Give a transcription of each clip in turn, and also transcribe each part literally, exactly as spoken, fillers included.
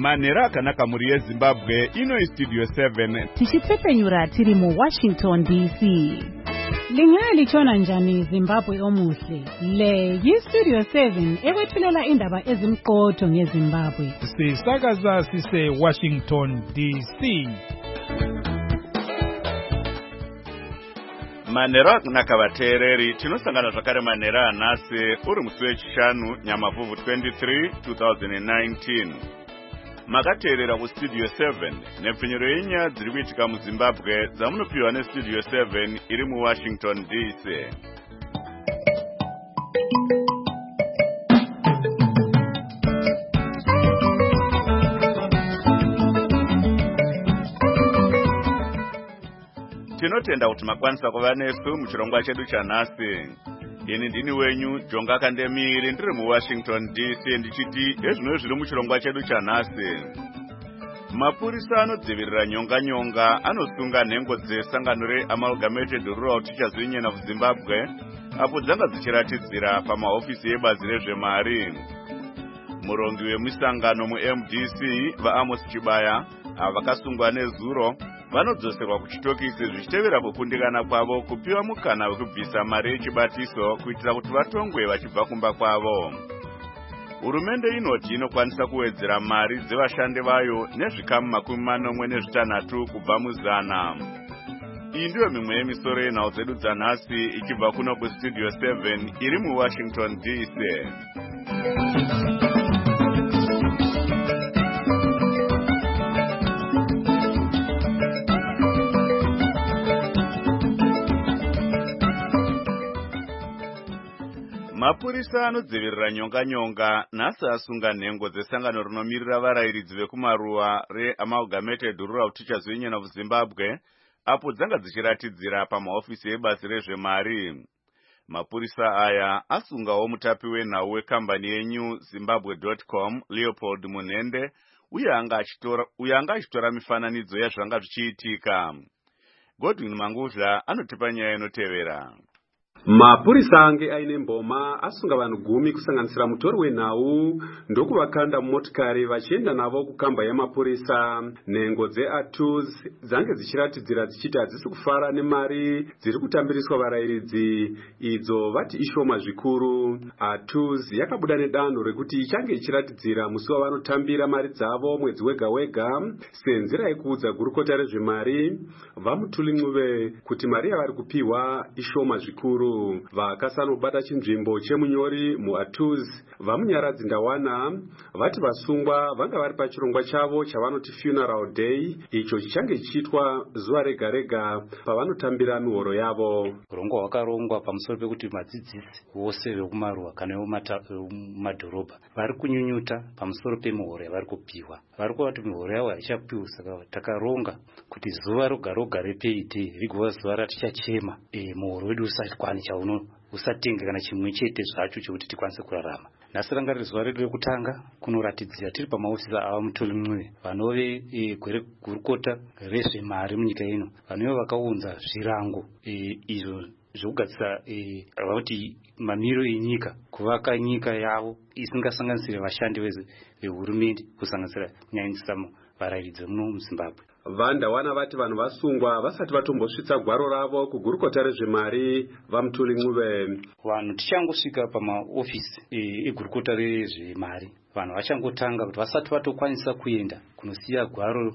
Manera kanaka muri yeZimbabwe ino Studio seven. Tichitsepenyura tiri mu Washington D C. Lingali chona njani Zimbabwe omuhle. Le yi Studio seven ekwethulela indaba ezimqotho ngeZimbabwe. Sisakaza sise Washington D C. Manera nakabatereri tinosangana zvakare manera nase uri musi wechishanu Nyamavhuvhu twenty-three twenty nineteen. Makateerera ku Studio seven nepfinyuro yenyaya dziri kuitika muZimbabwe dzamunopiwa neStudio seven iri mu Washington D C. Tinotenda kuti makwanisa kuva nesu muchirongwa chedu chanhasi. Ini ndini wenyu Jonga Kandemiri ndiri mu Washington D C ndichiti ezvino zviri muchirongwa chedu chanhasi. Mapurisa anodzivirira nyonga nyonga anosunga nhengo dzesangano reAmalgamated Rural Teachers Union of Zimbabwe apo dzanga dzichiratidzira pamahofisi ebazi rezvemari. Murongi wemisangano mu-M D C vaAmos Chibaya avakasungwa nezuro vanodzoserwa kuchitokisi zvichitevera kukundikana kwavo kupiwa mukana wekubvisa mari yechibatiso kuitira kuti vatongwe vachibva kumba kwavo. Hurumende inoti inokwanisa kuwedzera mari dzevashandi vayo nezvikamu makumi manomwe nezvitanhatu kubva muzana. Iyi ndiyo mimwe yemisoro yenhau dzedu dzanhasi ichibva kuno kuStudio seven iri mu Washington D C. Mapurisa anodzivirira nyonga nyonga nhasi asunga nhengo dzesangano rinomirira varayiridzi vekumaruwa reAmalgamated Rural Teachers Union of Zimbabwe apo dzanga dzichiratidzira pamahofisi ebazi rezvemari. Mapurisa aya asungawo mutapi wenhau wekambani yeNew Zimbabwe dot com Leopold Munhende uye anga achitora uye anga achitora mifananidzo yazvanga zvichiitika. Godwin Mangudla anotipa nyaya inotevera. Mapurisa ange aine mboma asunga vanhu gumi kusanganisira mutori wenhau ndokuvakanda mumotikari vachienda navo kukamba yemapurisa. Nhengo dzeATUZ dzange dzichiratidzira dzichiti hadzisi kufara nemari dziri kutambiriswa varayiridzi idzo vati ishoma zvikuru. ATUZ yakabuda nedanho rekuti ichange ichiratidzira musi wavanotambira mari dzavo mwedzi wega wega senzira yekuudza gurukota rezvemari vaMutuli Ncube kuti mari yavari kupiwa ishoma zvikuru. Vakasanobata chinzvimbo chemunyori muATUZ vamunyaradzi Ndawana vati vasungwa vanga vari pachirongwa chavo chavanoti funeral day icho chichange chiitwa zuva rega rega pavanotambira mihoro yavo. Urongwa hwakarongwa pamusoro pekuti madzidzisi vose vekumaruwa kana vemumadhorobha vari kunyunyuta pamusoro pemihoro yavari kupiwa. Vari kuvati mihoro yavo haichapiwa, saka takaronga kuti zuva roga roga repayday rigova zuva ratichachema e muhoro wedu usati kwani chauno usatenge kana chimwe chete zvacho chekuti tikwanise kurarama. Nhasi ranga riri zuva redu rekutanga kunoratidzira tiri pamahofisi avaMutuli Ncube vanove e, gurukota rezvemari munyika ino vanove vakaunza zvirango e, izvo zvokugadzisa e, vanoti mamiro enyika kuvaka nyika yavo isingasanganisire vashandi vehurumende kusanganisira kunyanyisa varayiridzi vemuno muZimbabwe. VaNdawana vati vanhu vasungwa vasati vatombosvitsa gwaro ravo kugurukota rezvemari vaMutuli Ncube. Vanhu tichangosvika pamaofisi egurukota rezvemari vanhu vachangotanga kuti vasati vatokwanisa kuenda kunosiya gwaro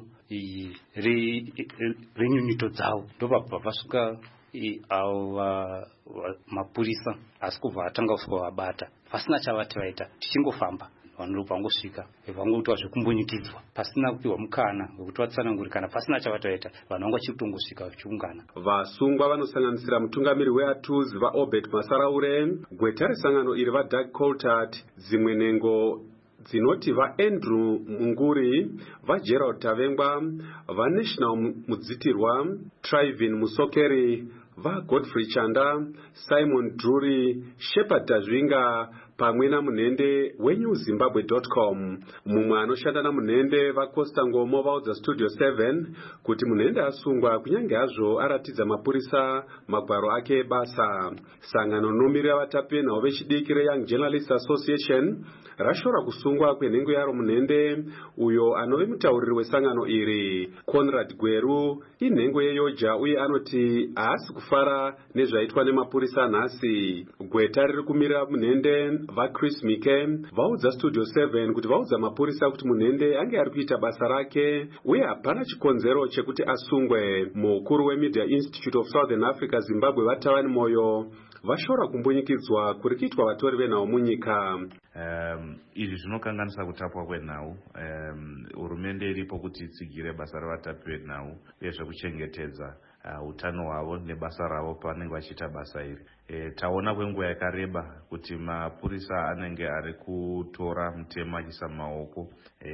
renyunyuto dzavo ndopabva vasvika ava mapurisa asi kubva vatanga kusvika vabata vasina chavati vaita tichingofamba. Vanhu vangosvika vangoitwa zvekumbonyukidzwa pasina kupiwa mukana wekuti vatsanangurikana pasina chavataita vanhu vanga vachitongosvika vachiungana. Vasungwa vanosanganisira mutungamiri weATUZ vaObed Masaraure, gweta resangano iri vaDoug Coltart, dzimwe nhengo dzinoti vaAndrew Munguri, vaGerald Tavengwa, vaNational Mudzitirwa, Trivin Musokeri, vaGodfrey Chanda, Simon Drury, Shepard Dazvinga, pamwe namunhende wenew zimbabwe dot com. Mumwe anoshanda namunhende vaCosta Ngomo vaudza Studio seven kuti munhende asungwa kunyange hazvo aratidza mapurisa magwaro ake ebasa. Sangano rinomiririra vatapi venhau vechidiki reYoung Journalists Association rashora kusungwa kwenhengo yaro munhende uyo anove mutauriri wesangano iri. Conrad Gweru inhengo yeyoja uye anoti haasi kufara nezvaitwa nemapurisa nhasi. Gweta riri kumirira munhende vaChris Mike vaudza Studio seven kuti vaudza mapurisa kuti munhende ange ari kuita basa rake uye hapana chikonzero chekuti asungwe. Mukuru weMedia Institute of Southern Africa Zimbabwe vaTavani Moyo vashora kumbunyikidzwa kuri kuitwa vatori venhau munyika. Um, izvi zvinokanganisa kutapwa kwenhau. Um, hurumende iripo kuti itsigire basa ravatapi venhau uye zvekuchengetedza uh, utano hwavo nebasa ravo pavanenge vachiita basa iri. E, taona kwenguva yakareba kuti mapurisa anenge ari kutora mutemo achiisa maoko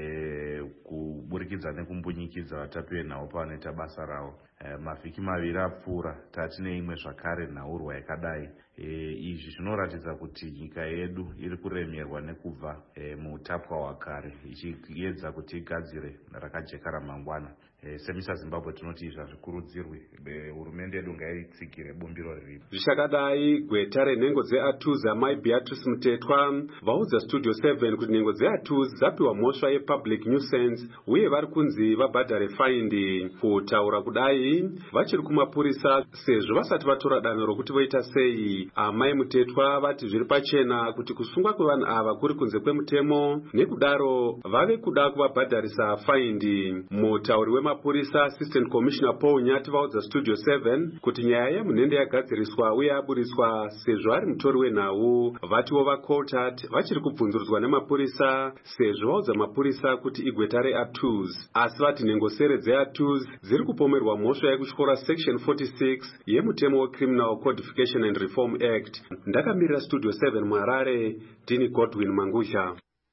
e, kuburikidza nekumbunyikidza vatapi venhau pavanoita basa ravo. E, mavhiki maviri apfuura tatine imwe zvakare nhaurwa yakadai. E, izvi zvinoratidza kuti nyika yedu iri kuremerwa nekubva e, muutapwa hwakare ichiedza kuti igadzire rakajeka ramangwana. E, semisa Zimbabwe tinoti izvi hazvikurudzirwi. Hurumende yedu ngaitsigire bumbiro riripo. Zvichakadai gweta renhengo dzeAtuzi amai Beatrice Mutetwa vaudza Studio seven kuti nhengo dzeAtuzi dzapiwa mhosva yepublic nuisance uye vari kunzi vabhadhare faindi. Kutaura kudai vachiri kumapurisa sezvo vasati vatora danho rokuti voita sei. Amai Mutetwa vati zviri pachena kuti kusungwa kwevanhu ava kuri kunze kwemutemo nekudaro vave kuda kuvabhadharisa faindi. Mutauri wemapurisa Assistant Commissioner Paul Nyati vaudza Studio seven kuti nyaya yemunhende yagadziriswa uye aburiswa sezvo ari mutori wenhau. Vatiwo vaCotat vachiri kubvunzurudzwa nemapurisa sezvo vaudza mapurisa kuti igweta reAtuzi, asi vati nhengo sere dzeAtuzi dziri kupomerwa mhosva yekutyora section forty-six yemutemo weCriminal Codification and Reform Act. Ndakamirira Studio seven muHarare, Dini Godwin Mangusha.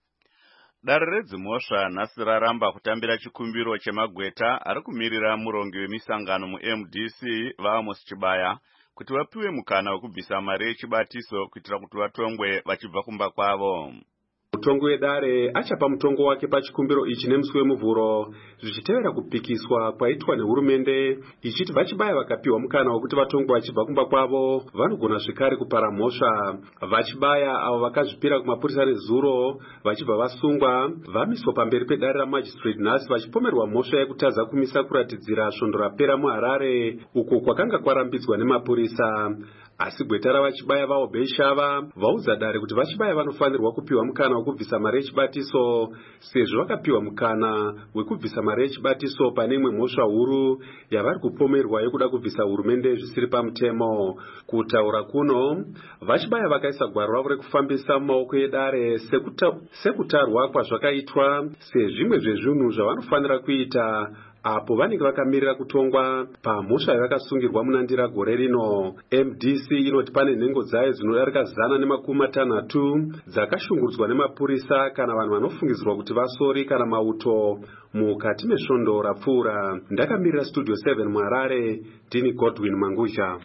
Dare redzimhosva nhasi raramba kutambira chikumbiro chemagweta ari kumirira murongi wemisangano muM D C vaAmos Chibaya kuti vapiwe mukana wekubvisa mari yechibatiso kuitira kuti vatongwe vachibva kumba kwavo. Mutongo wedare achapa mutongo wake pachikumbiro ichi nemusi wemuvhuro zvichitevera kupikiswa kwaitwa nehurumende ichiti vachibaya vakapiwa mukana wekuti vatongwe vachibva kumba kwavo vanogona zvikari kupara mhosva. Vachibaya avo vakazvipira kumapurisa nezuro vachibva vasungwa vamiswa pamberi pedare ramagistrate nhasi vachipomerwa mhosva yekutadza kumisa kuratidzira svondo rapera muHarare uko kwakanga kwarambidzwa nemapurisa. Asi gweta ravachibaya vaObey Shava vaudza dare kuti vachibaya vanofanirwa kupiwa mukana wekubvisa mari yechibatiso sezvo vakapiwa mukana wekubvisa mari yechibatiso pane imwe mhosva huru yavari kupomerwa yekuda kubvisa hurumende zvisiri pamutemo. Kutaura kuno vachibaya vakaisa gwaro ravo rekufambisa mumaoko edare sekuta, sekutarwa kwazvakaitwa sezvimwe zvezvinhu zvavanofanira kuita apo vanenge vakamirira kutongwa pamhosva yavakasungirwa munandira gore rino. M D C inoti pane nhengo dzayo dzinodarika zana nemakumi matanhatu dzakashungurudzwa nemapurisa kana vanhu vanofungidzirwa kuti vasori kana mauto mukati mesvondo rapfuura. Ndakamirira Studio seven muHarare, Dini Godwin Mangusha.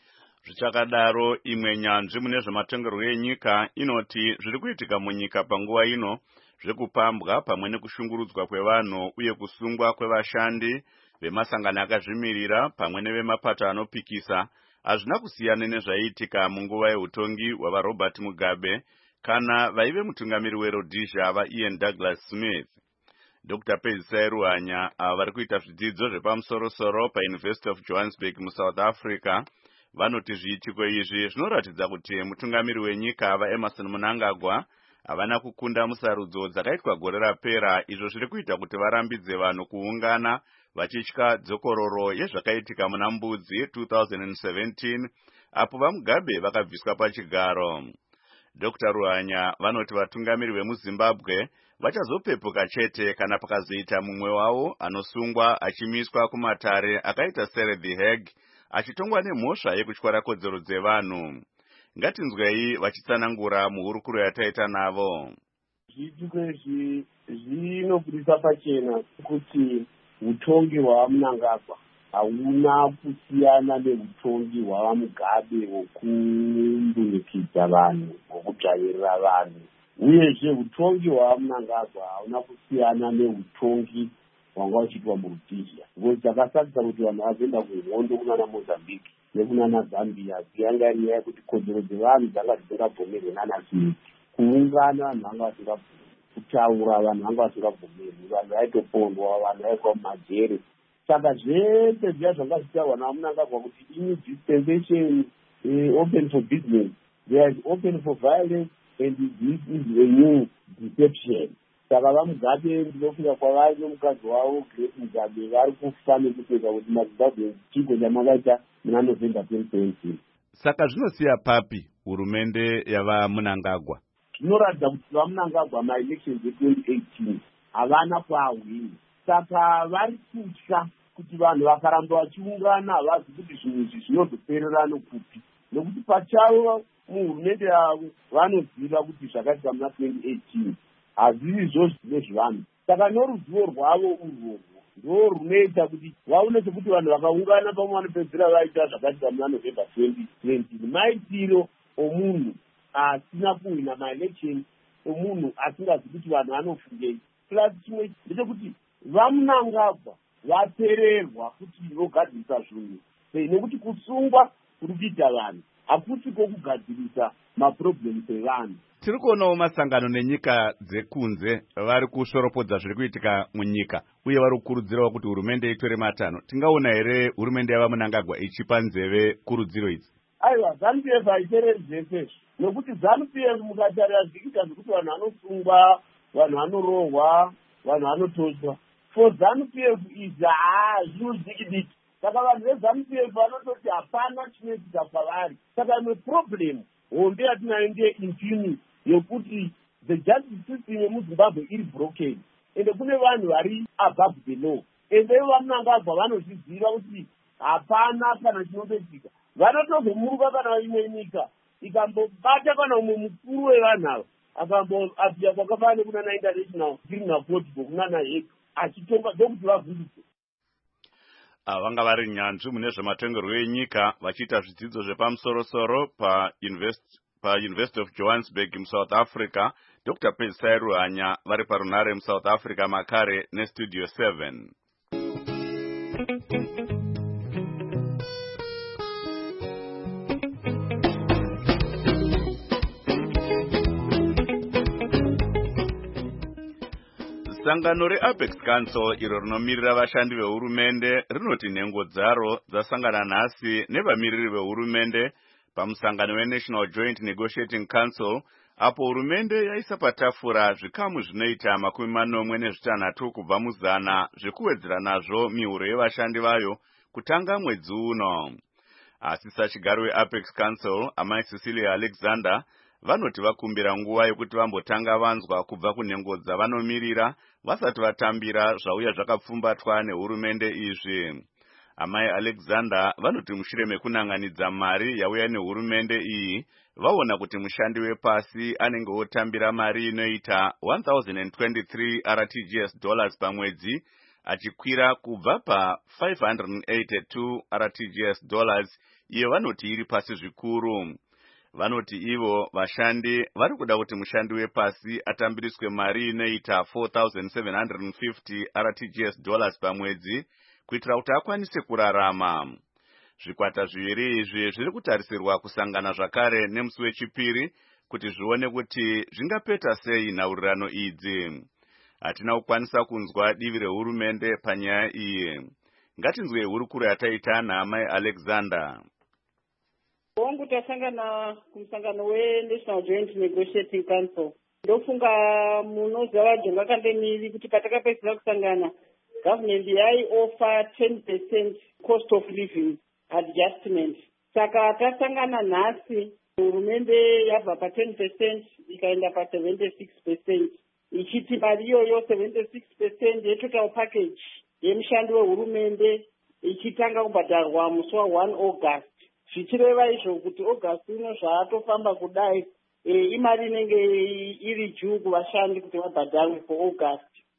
Zvichakadaro imwe nyanzvi mune zvematongerwo enyika inoti zviri kuitika munyika panguva ino zvekupambwa pamwe nekushungurudzwa kwevanhu uye kusungwa kwevashandi vemasangano akazvimirira pamwe nevemapato anopikisa hazvina kusiyana nezvaiitika munguva yeutongi hwavaRobert Mugabe kana vaive mutungamiri weRhodesia vaIan Douglas Smith. Doctor Pezisai Ruhanya ava vari kuita zvidzidzo zvepamusorosoro paUniversity of Johannesburg muSouth Africa vanoti zviitiko izvi zvinoratidza kuti mutungamiri wenyika vaEmmerson Mnangagwa havana kukunda musarudzo dzakaitwa gore rapera, izvo zviri kuita kuti varambidze vanhu kuungana vachitya dzokororo yezvakaitika muna Mbudzi two thousand seventeen apo vaMugabe vakabviswa pachigaro. Doctor Ruhanya vanoti vatungamiri vemuZimbabwe vachazopepuka chete kana pakazoita mumwe wavo anosungwa achimiswa kumatare akaita sere The Hague achitongwa nemhosva yekutyora kodzero dzevanhu. Ngatinzwei vachitsanangura muhurukuro yataita navo. Zviitiko izvi zvinobudisa pachena kuti utongi hwaMnangagwa hauna kusiyana neutongi hwava Mugabe wokumbunikidza vanhu, wokudzvairira vanhu. Uyezve utongi hwava Mnangagwa hauna kusiyana neutongi hwanga uchiitwa muRhodesia. Ngokuti takasakisa kuti vanhu vazoenda kuhondo kunana Mozambique nekunana Zambia, dziyanga iri nyaya yekuti kodzero dzevanhu dzanga dzisingabvumirwe nana Smith. Kuungana vanhu vanga vasingabvumirwe, kutaura vanhu vanga vasingabvumirwe, vanhu vaitopondwa, vanhu vaiswa mumajere. Saka zvese zviya zvanga zvichitaurwa naMnangagwa kuti ini dispensation uh, open for business, there is open for violence, and this is a new deception. Saka vaMugabe ndinofika kwavari nomukadzi wavo Grace Mugabe vari kufa nekupeka kuti maZimbabwe chiko chamakaita muna November twenty seventeen. Saka zvinosiya papi hurumende yava Mnangagwa? Zvinoratidza kuti vaMnangagwa ma-elections e-twenty eighteen havana kwahwini. Saka vari kutya kuti vanhu vakaramba vachiungana havazi kuti zvinhu izvi zvinozoperera nokupi. Nokuti pachavo muhurumende yavo vanoziva kuti zvakaitika muna twenty eighteen hazvivi izvozvo nezvevanhu. Saka noruzivo rwavo urworwo ndo runoita kuti vaone sekuti vanhu vakaungana pamwe vanopedzisira vaita zvakaitika muna November twenty twenty. Maitiro omunhu asina kuwina ma-election, omunhu asingazi kuti vanhu vanofungei. Plus chimwe ndechekuti vaMnangagwa vapererwa kuti vogadzirisa zvinhu sei, nekuti kusungwa kuri kuita vanhu hakusi kwokugadzirisa maproblems evanhu. Tiri kuonawo masangano nenyika dzekunze vari kushoropodza zviri kuitika munyika uye vari kukurudzirawo kuti hurumende itore matanho. Tingaona here hurumende yava Mnangagwa ichipa nzeve kurudziro idzi? Aiwa, ZANU P F haitereri zvese, nokuti ZANU P F mukatarira zvikiita zvekuti vanhu vanosungwa, vanhu vanorohwa, vanhu vanotoswa. For ZANU P F izvi haa zvinodiki-diki. Saka vanhu veZANU P F vanototi hapana chinoitika kwavari. Saka imwe problem hombe yatinayo ndeye-impunity yokuti the justice system yemuZimbabwe iri broken. Ende kune vanhu vari above the law. Ende vaMnangagwa vanozviziva kuti hapana kana chinoitika. Vanotozomuruka kana imwe nyika ikambobata kana umwe mukuru wevanhu ava akamboapia kwakafanana nekunana International Criminal Court kunana Hague achitonga ndokuti vavhundise. Vanga vari nyanzvi mune zvematongerwo enyika vachiita zvidzidzo zvepamusoro-soro paUniversity pa of Johannesburg muSouth Africa. Doctor Pezisai Ruhanya vari parunare muSouth Africa makare neStudio seven. Sangano reApex Council iro rinomirira vashandi vehurumende rinoti nhengo dzaro dzasangana nhasi nevamiriri vehurumende pamusangano weNational Joint Negotiating Council apo hurumende yaisa patafura zvikamu zvinoita makumi manomwe nezvitanhatu kubva muzana zvekuwedzera nazvo mihuro yevashandi vayo kutanga mwedzi uno. Asi sachigaro weApex Council amai Cecilia Alexander vanoti vakumbira nguva yekuti vambotanga vanzwa kubva kunhengo dzavanomirira vasati vatambira zvauya zvakapfumbatwa nehurumende izvi. Amai Alexander vanoti mushure mekunanganidza mari yauya nehurumende iyi vaona kuti mushandi wepasi anenge otambira mari inoita one thousand twenty-three R T G S dollars pamwedzi achikwira kubva pa five hundred eighty-two R T G S dollars iyo vanoti iri pasi zvikuru. Vanoti ivo vashandi vari kuda kuti mushandi wepasi atambiriswe mari inoita four thousand seven hundred fifty R T G S dollars pamwedzi kuitira kuti akwanise kurarama. Zvikwata zviviri izvi zviri kutarisirwa kusangana zvakare nemusi wechipiri kuti zvione kuti zvingapeta sei nhaurirano idzi. Hatina kukwanisa kunzwa divi rehurumende panyaya iyi. Ngatinzwe hurukuro yataita naamai Alexander. Wangu tasangana kumusangano weNational Joint Negotiating Council. Ndofunga munoziva vajonga kandemiri kuti patakapedzera kusangana government yaiofa ten percent cost of living adjustment. Saka tasangana nhasi hurumende yabva pa ten percent ikaenda pa seventy-six percent. Ichiti mari iyoyo seventy-six percent yetotal package yemushandi wehurumende ichitanga kubhadharwa musi wa one August. Zvichireva izvo kuti August ino zvaatofamba kudai e, imari inenge iri juu kuvashandi kuti vabhadharwe for August.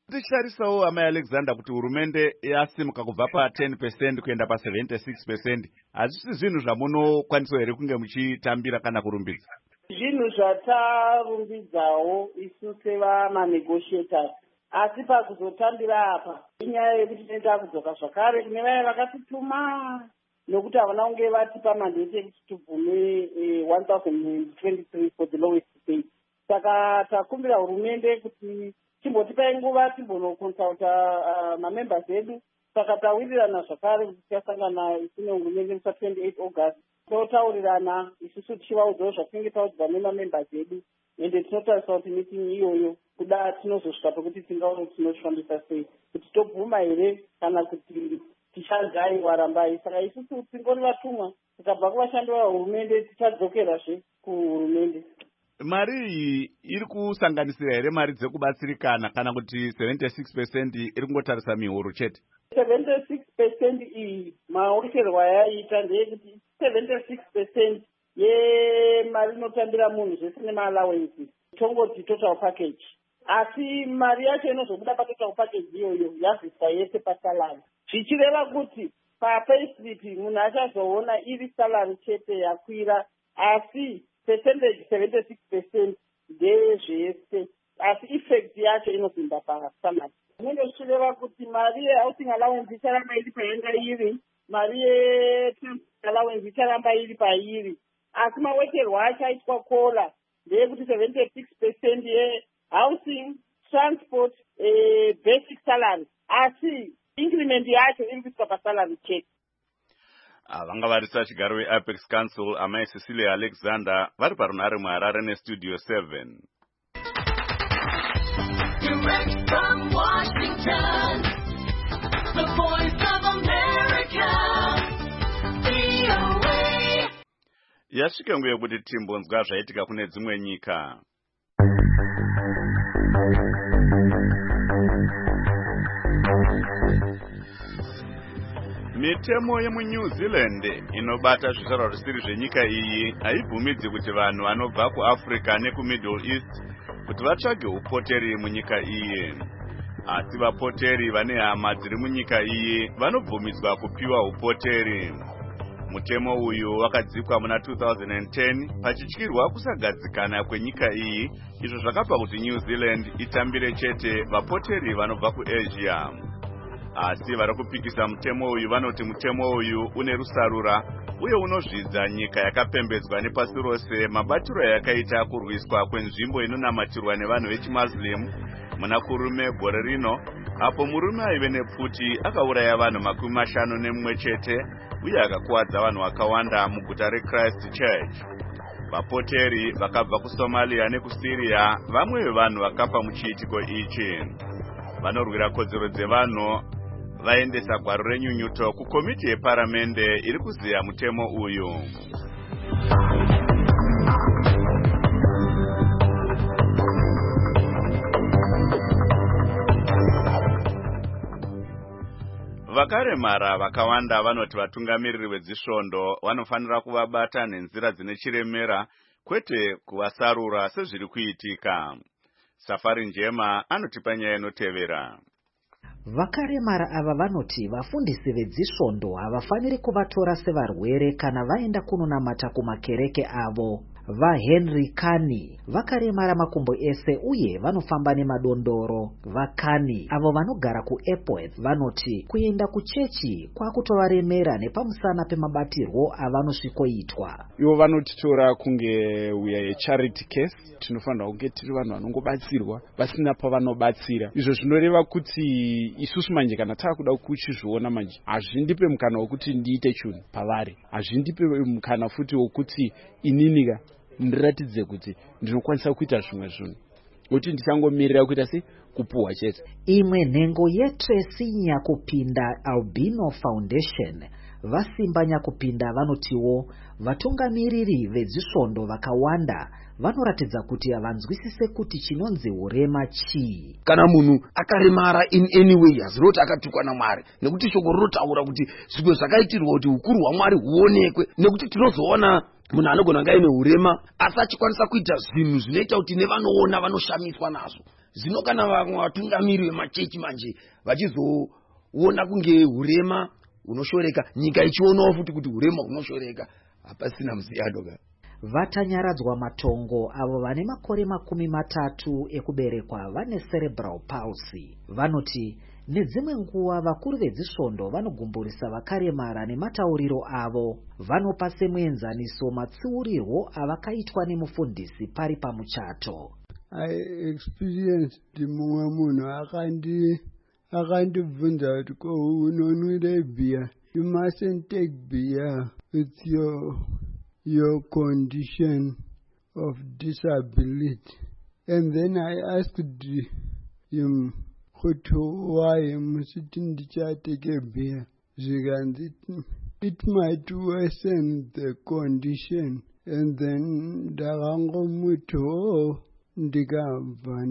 tichitarisawo amai Alexander kuti hurumende yasimuka kubva pa ten percent kuenda pa seventy-six percent hazvisi zvinhu zvamunokwanisa here kunge muchitambira kana kurumbidza? Zvinhu zvatarumbidzawo isu sevamanegotiators, asi pakuzotambira apa inyaya yekuti tinenge kudzoka zvakare kune vaya vakatituma nokuti havana kunge vatipa mandate yekuti tibvume one thousand twenty-three for the lowest pay. Saka takumbira hurumende kuti timbotipai nguva timbonokonsulta uh, mamembers edu. Saka tawirirana zvakare kuti tichasangana isine hurumende musa twenty-eight August totaurirana isusu tichivaudzawo zvatinenge taudzwa nemamembers edu, ende tinotarisa kuti meeting iyoyo kuda tinozosvika pekuti tingaona kuti tinofambisa sei, kuti tobvuma here kana kuti tichagaiwa rambai. Saka isusu tingori vatumwa, tikabva kuvashandi vahurumende tichadzokerazve kuhurumende. Mari iyi iri kusanganisira here mari dzekubatsirikana kana kuti seventy-six percent iri kungotarisa mihoro chete? seventy-six percent iyi maongerwa yaita ndeyekuti seventy-six percent yemari inotambira munhu zvese nemaallowances tongoti total package, asi mari yacho inozobuda patotal package iyoyo yaziswa yese pasalary, zvichireva kuti papayslip munhu achazoona iri salary chete yakwira, asi percentage seventy-six percent ndezvese, asi effect yacho inopinda pasalary. Munenge zvichireva kuti mari yehousing allowance icharamba iri payanga iri, mari yetrans allowance icharamba iri pairi, asi mawekerwa achaitwa kola ndeyekuti seventy-six percent yehousing, transport, eh, basic salary, asi increment yacho iri kuiswa pasalary chete. Vanga varisa chigaro veApex Council amai Cecilia Alexander vari parunare muHarare nestudio seven. Direct from Washington, the voice of America, V O A. Yasvika nguva yekuti timbonzwa zvaitika kune dzimwe nyika. Mitemo yemuNew Zealand inobata zvizvarwa zvisiri zvenyika iyi haibvumidzi kuti vanhu vanobva kuAfrica nekuMiddle East kuti vatsvage upoteri munyika iyi. Asi vapoteri vane hama dziri munyika iyi vanobvumidzwa kupiwa upoteri. Mutemo uyu wakadzikwa muna two thousand ten pachityirwa kusagadzikana kwenyika iyi, izvo zvakapa kuti New Zealand itambire chete vapoteri vanobva kuAsia. Asi vari kupikisa mutemo uyu vanoti mutemo uyu une rusarura uye unozvidza nyika yakapembedzwa nepasi rose mabatiro yakaita kurwiswa kwenzvimbo inonamatirwa nevanhu vechiMuslim muna kurume gore rino, apo murume aive nepfuti akauraya vanhu makumi mashanu nemumwe chete uye akakuwadza vanhu vakawanda muguta reChrist Church. Vapoteri vakabva kuSomalia nekuSyria vamwe vevanhu vakafa muchiitiko ichi. Vanorwira kodzero dzevanhu vaendesa gwaro renyunyuto kukomiti yeparamende iri kuziya mutemo uyu. Vakaremara vakawanda vanoti vatungamiriri vedzisvondo vanofanira kuvabata nenzira dzine chiremera kwete kuvasarura sezviri kuitika. Safari Njema anotipa nyaya inotevera. Vakaremara ava vanoti vafundisi vedzisvondo havafaniri kuvatora sevarwere kana vaenda kunonamata kumakereke avo. VaHenry Kani vakaremara makumbo ese uye vanofamba nemadondoro. VaKani avo vanogara kuEpworth vanoti kuenda kuchechi kwakutovaremera nepamusana pemabatirwo avanosvikoitwa. Ivo vanotitora kunge we are a charity case, tinofanira kunge tiri vanhu vanongobatsirwa vasina pavanobatsira. Izvo zvinoreva kuti isusu manje kana taakuda kuchizviona manje hazvindipe mukana wekuti ndiite chinhu pavari, hazvindipe mukana futi wekuti ininika ndiratidze kuti ndinokwanisa kuita zvimwe zvinhu, kuti ndichangomirira kuita sei kupuhwa chete. Imwe nhengo yeTracy Nyakupinda Albino Foundation vasimba Nyakupinda vanotiwo vatungamiriri vedzisvondo vakawanda vanoratidza kuti havanzwisise kuti chinonzi urema chii. Kana munhu akaremara in any way haziroti akatukwa naMwari, nekuti shoko rinotaura kuti zvimwe zvakaitirwa kuti ukuru hwaMwari huonekwe, nekuti tinozoona munhu anogona ngaine urema asi achikwanisa kuita zvinhu zvinoita kuti nevanoona vanoshamiswa nazvo. zvino kana vamwe vatungamiri vemachechi manje vachizoona kunge urema hunoshoreka, nyika ichionawo futi kuti urema hunoshoreka, hapasina musiyano. Vatanyaradzwa matongo avo vane makore makumi matatu ekuberekwa vane cerebral palsy vanoti nedzimwe nguva vakuru vedzisvondo vanogumburisa vakaremara nematauriro avo. Vanopa semuenzaniso matsiurirwo avakaitwa nemufundisi pari pamuchato. I experienced mumwe munhu akandi akandibvunza kuti ko unonwire beer, you mustn't take beer, it's your your condition of disability. And then I asked him, why musiti ndichateke beer? Zvikanzi, it might worsen the condition. And then ndakangomuti, oh, ndikabva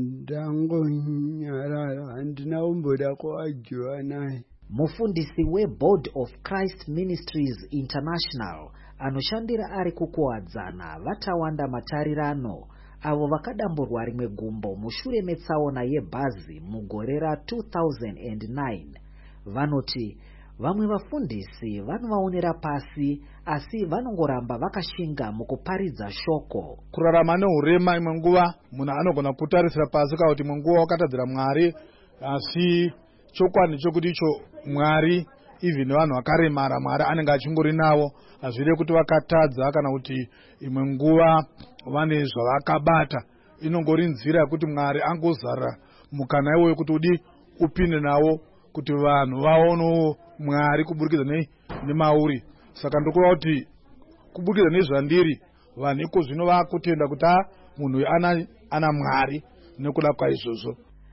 ndangonyarara handina kumboda kuagiwa naye. Mufundisi weBoard of Christ Ministries International anoshandira ari kukuwadzana vatawanda matarirano avo vakadamburwa rimwe gumbo mushure metsaona yebhazi mugore ra two thousand nine. Vanoti vamwe vafundisi vanovaonera pasi asi vanongoramba vakashinga mukuparidza shoko. Kurarama neurema imwe nguva munhu anogona kutarisira pasi kuti imwe nguva wakatadzira Mwari, asi chokwadi chokuti icho Mwari even vanhu vakaremara Mwari anenge achingori navo, hazvire kuti vakatadza kana kuti imwe nguva vane zvavakabata. Inongori nzira yekuti Mwari angozara mukana iwoyo kuti udi upinde nawo kuti vanhu vaonewo Mwari kuburikidza nemauri. Saka ndokuva kuti kuburikidza nezvandiri vanhu iko zvino vakutenda kuti munhu ana ana Mwari nekuda kwaizvozvo.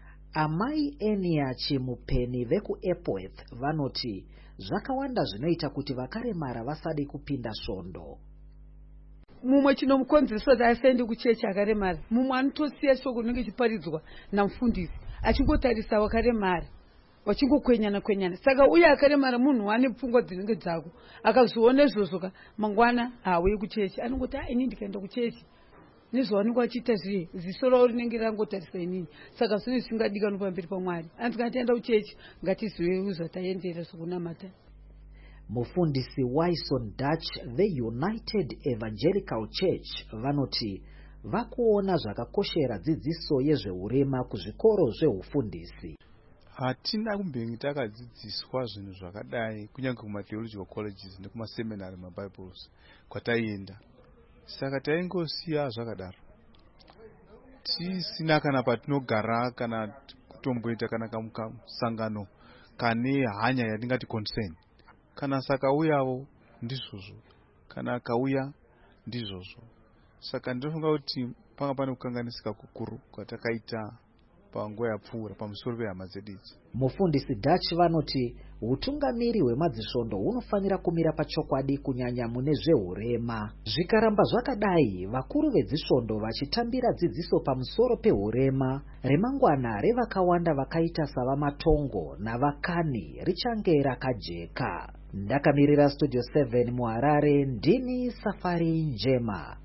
Amai Enia Chimupeni veku Epworth vanoti zvakawanda zvinoita kuti vakaremara vasade kupinda svondo. Mumwe chinomukonzeresa kuti asaende kuchechi akaremara, mumwe anotosiya shoko rinenge chiparidzwa namufundisi achingotarisa vakaremara vachingokwenyana kwenyana. Saka uye akaremara munhu ane pfungwa dzinenge dzako, akazviona izvozvo mangwana hauye kuchechi, anongoti a ini ndikaenda kuchechi nezvavanenge vachiita zviye ziso ravo rinenge rangotarisa inini. Saka zvino zvisingadikanwa pamberi paMwari. Anzi ngatienda kuchechi ngatizive zvataendera sokunamata. Mufundisi Wyson Dutch the United Evangelical Church vanoti vakuona zvakakoshera dzidziso yezveurema kuzvikoro zveufundisi. Hatina kumbengi takadzidziswa zvinhu zvakadai kunyange kuma theological colleges nekuma seminary maBibles kwataienda. Saka taingosiya zvakadaro. Tisina kana patinogara kana kutomboita kana kamusangano kane hanya yatingati concern. Kana saka uyawo ndizvozvo, kana kauya ndizvozvo. Saka ndinofunga kuti panga pane kukanganisika kukuru kwatakaita panguva yapfuura pamusoro pehama dzedu idzi. Mufundisi Dutch vanoti utungamiri hwemadzisvondo hunofanira kumira pachokwadi kunyanya mune zveurema. Zvikaramba zvakadai vakuru vedzisvondo vachitambira dzidziso pamusoro pehurema, remangwana revakawanda vakaita savamatongo navakani richange rakajeka. Ndakamirira Studio seven muHarare, ndini Safari Njema.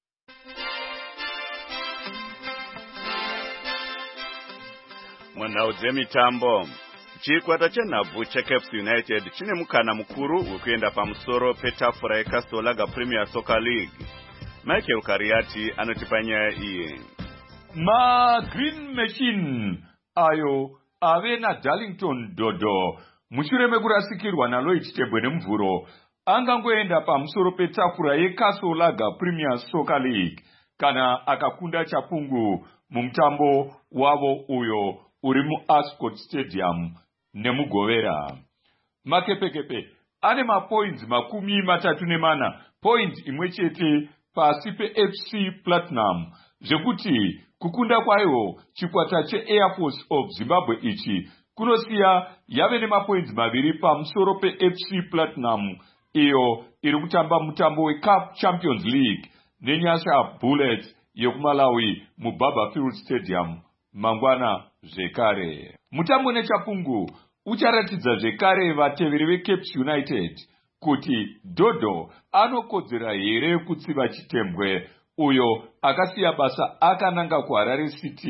Munhau dzemitambo, chikwata chenhabvu cheCaps United chine mukana mukuru wekuenda pamusoro petafura yeCastle Lager Premier Soccer League. Michael Kariati anotipa nyaya iyi. MaGreen Machine ayo ave naDarlington Dodo mushure mekurasikirwa naLloyd Chitebwe nemvuro angangoenda pamusoro petafura yeCastle Lager Premier Soccer League kana akakunda chapungu mumutambo wavo uyo uri muAscot Stadium nemugovera. Makepekepe ane mapoints makumi matatu nemana, point imwe chete pasi peF C Platinum, zvekuti kukunda kwayo chikwata cheAir Force of Zimbabwe ichi kunosiya yave nemapoints maviri pamusoro peF C Platinum iyo iri kutamba mutambo weCup Champions League neNyasha Bullets yokuMalawi muBarberfield Stadium mangwana zvekare. Mutambo nechapungu ucharatidza zvekare vateveri veCaps United kuti Dodo anokodzera here kutsiva Chitembwe uyo akasiya basa akananga kuHarare City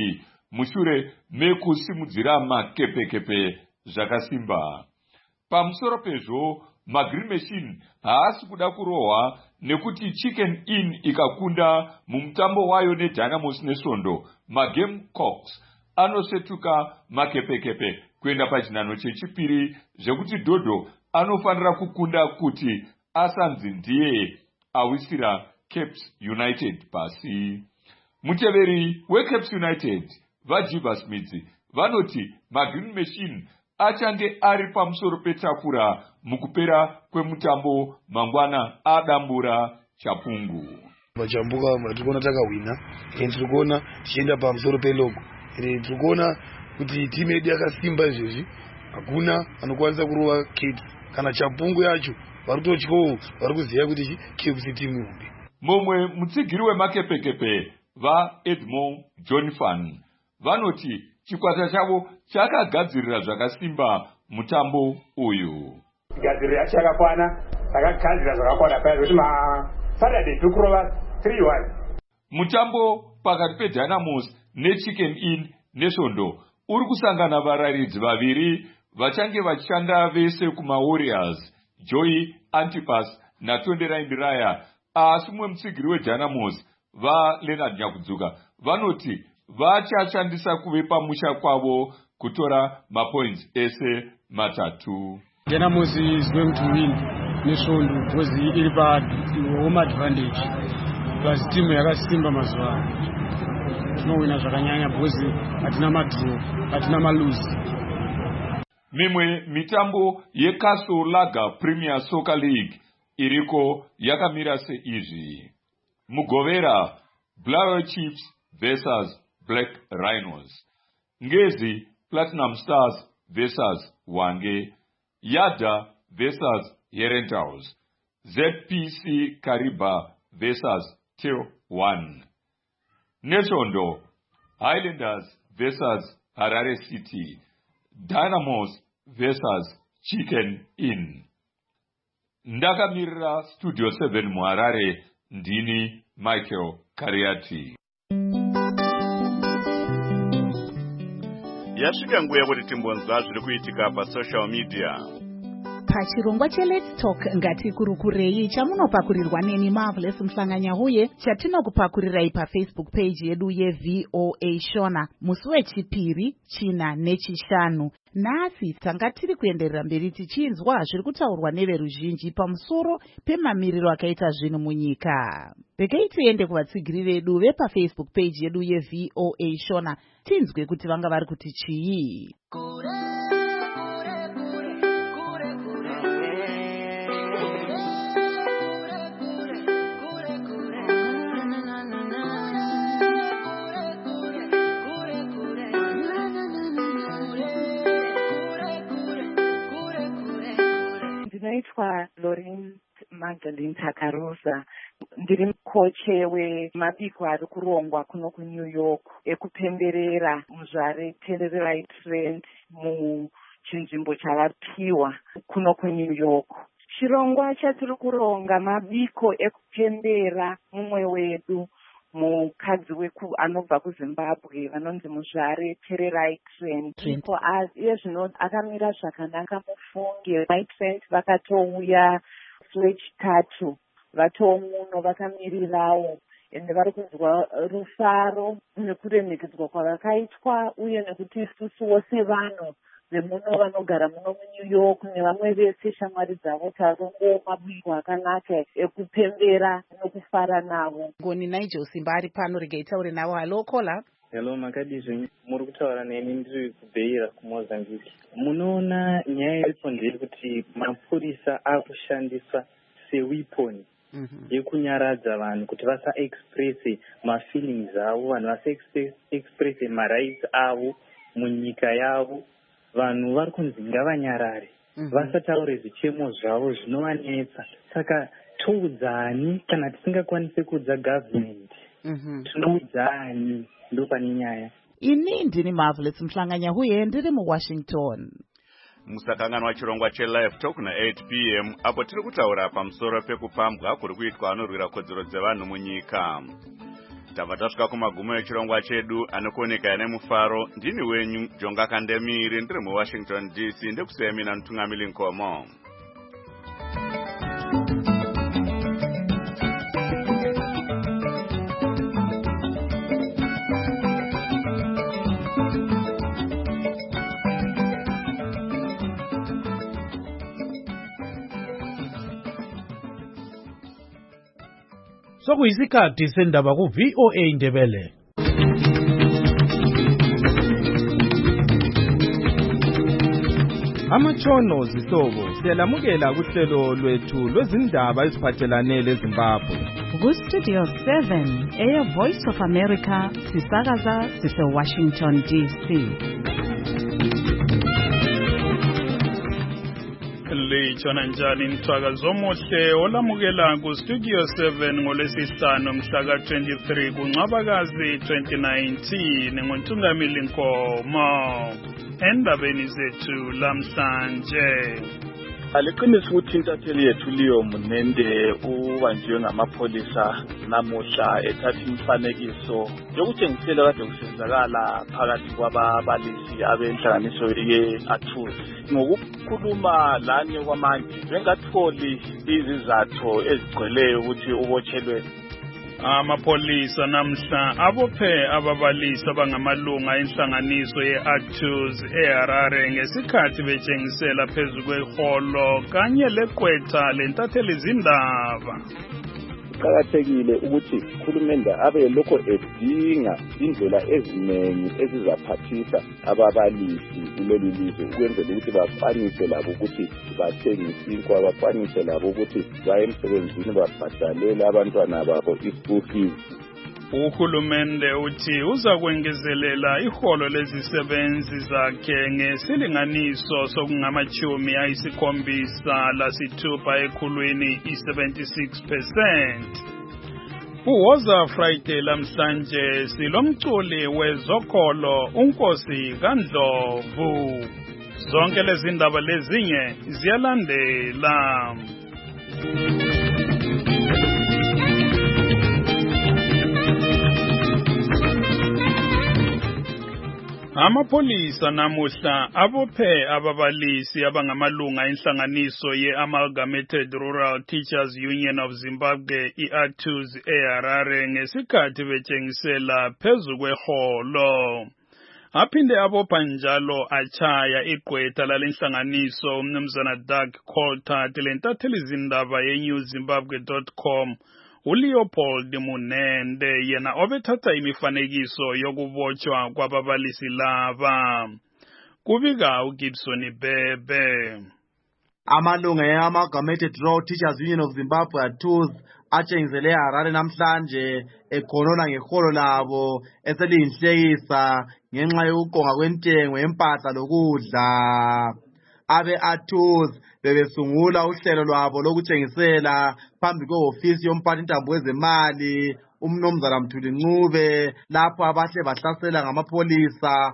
mushure mekusimudzira makepekepe zvakasimba. Pamusoro pezvo, magreen machine haasi kuda kurohwa nekuti Chicken Inn ikakunda mumutambo wayo neDynamos neSvondo, maGamecocks anosetuka makepekepe kuenda pachinhano chechipiri zvekuti Dhodho anofanira kukunda kuti asanzi ndiye awisira Caps United pasi. Muteveri weCaps United, vaJiva Smith, vanoti magreen machine achange ari pamusoro petafura mukupera kwemutambo mangwana adambura chapungu. Machambuka tirikuona takawina, tirikuona tichienda pamusoro pelogo, tirikuona kuti timu yedu yakasimba izvezvi, hakuna anokwanisa kurova Caps kana chapungu yacho varikutotyawo varikuziva kuti Caps timu hombe. Mumwe mutsigiri wemakepekepe vaEdmond John Fan vanoti chikwata chavo chakagadzirira zvakasimba mutambo uyu. Gadzirira chakakwana, takagadzira zvakakwana paya kuti ma Saturday tukurova three one. Mutambo pakati peDynamos neChicken Inn neSvondo uri kusangana vararidzi vaviri vachange vachishanda vese kumaWarriors, Joey Antipas naTondera Indiraya, asi mumwe mutsigiri weDynamos vaLeonard Nyakudzuka vanoti vachashandisa kuve pamusha kwavo kutora mapoints ese matatu. Dynamos is going to win neSvondo because iri pa home advantage. Plus timu yakasimba mazuva ano. Tinowina zvakanyanya because hatina madraw, hatina malose. Mimwe mitambo yeCastle Lager Premier Soccer League iriko yakamira seizvi. Mugovera, Blair Chiefs versus Black Rhinos. Ngezi, Platinum Stars versus Wange. Yada versus Herentals. Z P C Kariba versus Teo one. Neshondo, Highlanders versus Harare City. Dynamos versus Chicken Inn. Ndakamirira Studio seven muHarare, ndini Michael Kariati. Yasvika nguva yekuti timbonzwa zviri kuitika pasocial media. Pachirongwa cheLet's Talk ngatikurukurei chamunopakurirwa neni Marvelous Mhlanganyahuye chatinokupakurirai paFacebook page yedu yeV O A Shona musi wechipiri, china nechishanu. Nhasi tanga tiri kuenderera mberi tichinzwa zviri kutaurwa neveruzhinji pamusoro pemamiriro akaita zvinhu munyika. Regai tiende kuvatsigiri vedu vepaFacebook page yedu yeV O A Shona tinzwe kuti vanga vari kuti chii. Ndinoitwa Lauren Magdalene Takarosa, ndiri mukoche wemabiko ari kurongwa kuno kuNew York ekupemberera muzvare Tenderrai Trend muchinzvimbo chavapiwa kuno kuNew York. Chirongwa chatiri kuronga mabiko ekupembera mumwe wedu mukadzi weku anobva kuZimbabwe vanonzi muzvare Tenderrai Trend. Iye zvino akamira zvakanaka mufunge. MyTrend vakatouya wechitatu vatomuno vakamirirawo ende vari kunzwa rufaro nekuremekedzwa kwavakaitwa uye nekuti isusuwo sevanhu vemuno vanogara muno muNew York nevamwe vese shamwari dzavo tarongo mabiko akanaka ekupembera nokufara navo. Ngoni Nigel Simba ari pano, regai taure navo. Halo Kola. Hello makadizvi, muri kutaura neni ndiri kuBeira kuMozambique. Munoona nyaya iripo ndeyekuti mapurisa akushandisa sewiponi yekunyaradza vanhu kuti vasa express mafeelings avo, vanhu vasa express marights avo munyika yavo. Vanhu vari kunzi ngavanyarare vasataure zvichemo zvavo zvinovanetsa. Saka toudzani kana tisingakwanise kuudza government tinoudzani? Ndo pane nyaya. Ini ndini Marvelous Mhlanganyahuye ndiri muWashington. Musakanganwa chirongwa cheLive Talk na eight p m apo tiri kutaura pamusoro pekupambwa kuri kuitwa anorwira kodzero dzevanhu munyika. tabva tasvika kumagumo echirongwa chedu anokuoneka nemufaro. Ndini wenyu Jonga Kandemiri, ndiri muWashington D C, ndikusiya mina Ntungamili Nkomo. Sokuyisikhathi sendaba ku V O A Indebele. Amatshono zihlobo siyalamukela kuhlelo lwethu lwezindaba eziphathelane leZimbabwe. Ku Studio seven, Air Voice of America, sisakaza sise Washington D C. Lichona njani mthwakazo omuhle olamukela ku Studio seven ngolwesihlanu mhla twenty-three kuNcwabakazi twenty nineteen ngoNtungamili Nkomo. Endabeni zethu lamhlanje aliqinisa ukuthi intatheli yethu Leo Munende ubanjwe ngamapholisa namuhla ethatha imifanekiso yokutshengisela kade kusenzakala phakathi kwababalisi abenhlanganiso ye-Athuz. Ngokukhuluma lanye kwamanje bengatholi izizathu ezigcweleyo ukuthi ubotshelwe. Amapolisa namhla abophe ababalisi abangamalunga enhlanganiso ye-Athuz eHarare ngesikhathi betshengisela phezu kweholo kanye leqwetha lentatheli zindaba. Kuqakathekile ukuthi ukhulumende abe lokho edinga indlela eziningi ezizaphathisa ababalisi kuleli lizwe ukwenzela ukuthi bakwanise labo ukuthi bathengise inkwa, bakwanise labo ukuthi baye emsebenzini babhadalele abantwana babo i-school fees. Uhulumende uthi uza kwengezelela iholo lezisebenzi zakhe ngesilinganiso sokungamachumi ayisikhombisa lasithupha ekhulwini i-seventy-six percent. Uwoza Friday lamhlanje silomculi wezokholo uNkosi kaNdlovu. Zonke lezi ndaba lezinye ziyalandela. Amapolisa namuhla abophe ababalisi abangamalunga enhlanganiso ye-Amalgamated Rural Teachers Union of Zimbabwe i-Athuz eHarare ngesikhathi betshengisela phezu kweholo. Aphinde abopha njalo achaya iqwetha lalenhlanganiso uMnumzana Doug Coulthard lentatheli zindaba ye-new zimbabwe dot com. uLeopold Munende yena obethatha imifanekiso yokubotshwa kwababalisi laba. Kubika uGibson Bebe. Amalunga e-Amalgamated Rural Teachers Union of Zimbabwe Athuz atshengisele eHarare namhlanje ekhonona ngeholo labo eseliyinhlekisa ngenxa yokuqonga kwentengo yempahla lokudla. Abe Athuz bebesungula uhlelo lwabo lokutshengisela phambi kwehofisi yomphathi intambo wezemali uMnumzana Mthuli Ncube lapho abahle bahlasela ngamapolisa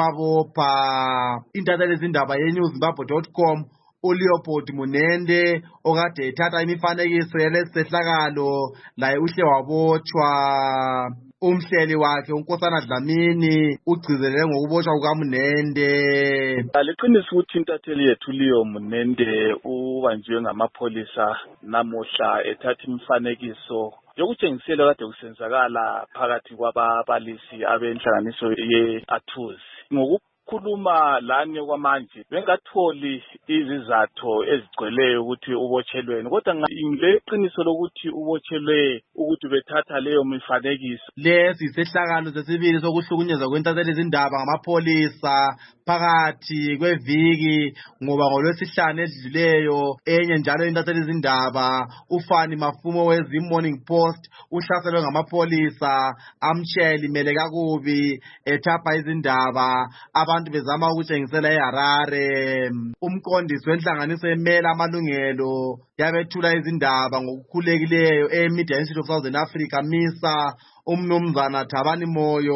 ebabopha. Intatheli zindaba ye-new zimbabwe dot com uLeopold Munende okade ethatha imifanekiso yalesisehlakalo laye uhle wabotshwa. Umhleli wakhe uNkosana Dlamini ugcizelele ngokubotshwa kukaMunende. Aliqinisa ukuthi intatheli yethu Leo Munende ubanjwe ngamapholisa namuhla ethatha imifanekiso yokutshengisela kade kusenzakala phakathi kwababalisi abenhlanganiso ye-Athuz. Ngokukhuluma lanye kwamanje bengatholi izizathu ezigcweleyo ukuthi ubotshelweni, kodwa ngile qiniso lokuthi ubotshelwe ukuthi bethatha leyo mifanekiso. Lesi isehlakalo sesibili sokuhlukunyezwa kwentatheli zindaba ngamapolisa phakathi kweviki ngoba ngolwesihlanu edluleyo enye njalo intatheli zindaba uFani Mafumo weZim Morning Post uhlaselwe ngamapolisa amtsheli mele kakubi ethapha izindaba abantu bezama ukutshengisela eHarare. Umqondisi wenhlanganiso emela amalungelo yabethula izindaba ngokukhulekileyo eMedia Institute of Southern Africa MISA uMnumzana Thabani Moyo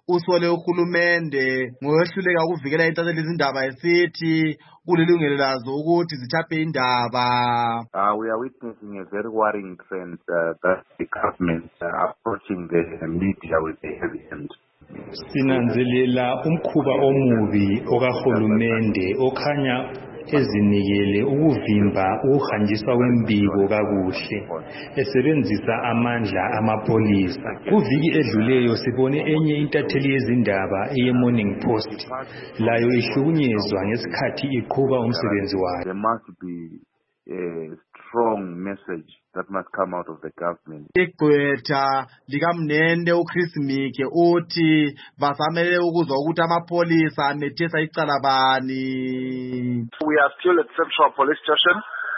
usole uhulumende ngoyehluleka ukuvikela intatheli izindaba esithi kulilungelo lazo ukuthi zithaphe indaba. Uh, we are witnessing a very worrying trend uh, that the government uh, approaching the media with a heavy hand. Sinanzelela umkhuba omubi okahulumende okhanya ezinikele ukuvimba ukuhanjiswa kwembiko kakuhle esebenzisa amandla amapolisa. Kuviki edluleyo sibone enye intatheli yezindaba eye Morning Post layo ihlukunyezwa ngesikhathi iqhuba umsebenzi wayo. There must be a strong message that must come out of the government. Igqwetha likamnende uChris Mike uthi basamele ukuzwa ukuthi amapolisa amethesa icala bani. We are still at Central Police Station.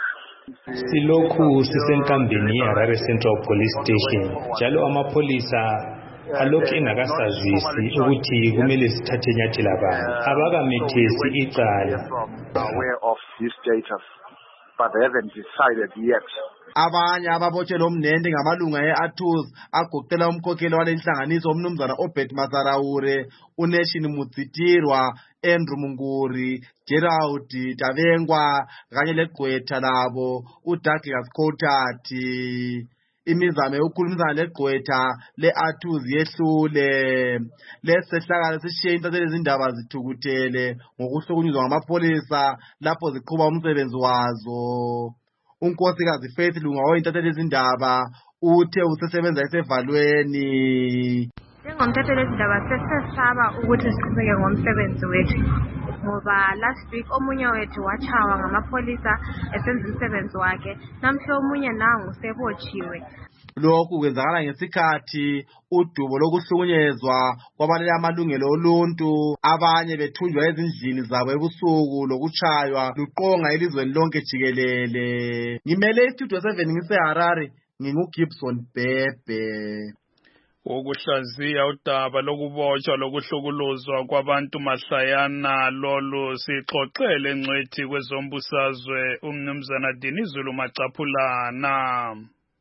Silokhu sisenkambeni yeHarare Central Police Station. Njalo amapolisa alokhu engakasazisi ukuthi kumele sithathe inyathelo bani. Abakamethesi icala. Aware of this status, but they haven't decided yet. Abanye ababotshelwe umnende ngamalunga e-Athos agoqela umkhokheli walenhlanganiso umnumzana Obert Masarawure, uNation Mutsitirwa, Andrew Munguri, Gerald Tavengwa kanye legqwetha labo uDouglas Khotati. Imizamo yokukhulumisana legqwetha le-Athos yehlule. Lesehlakalo sishiye intatheli izindaba zithukutele ngokuhlukunyezwa ngamapolisa lapho ziqhuba umsebenzi wazo. Unkosikazi Faith Lunga oyintatheli izindaba uthe usesebenza esevalweni. Njengomthatheli wezindaba sesesaba ukuthi siqhubeke ngomsebenzi wethu ngoba last week omunye wethu wachawa ngamapolisa esenza umsebenzi wakhe, namhla omunye nangu sebotshiwe. Lokhu kwenzakala ngesikhathi udubo lokuhlukunyezwa kwabalela amalungelo oluntu, abanye bethunjwa ezindlini zabo ebusuku lokuchaywa luqonga elizweni lonke jikelele. Ngimele istudio seven ngiseHarare, nginguGibson Bebe. Ukuhlaziya udaba lokubotshwa lokuhlukuluzwa kwabantu mahlayana lolu sixoxele engcwethi kwezombusazwe umnumzana Dinizulu Macaphulana.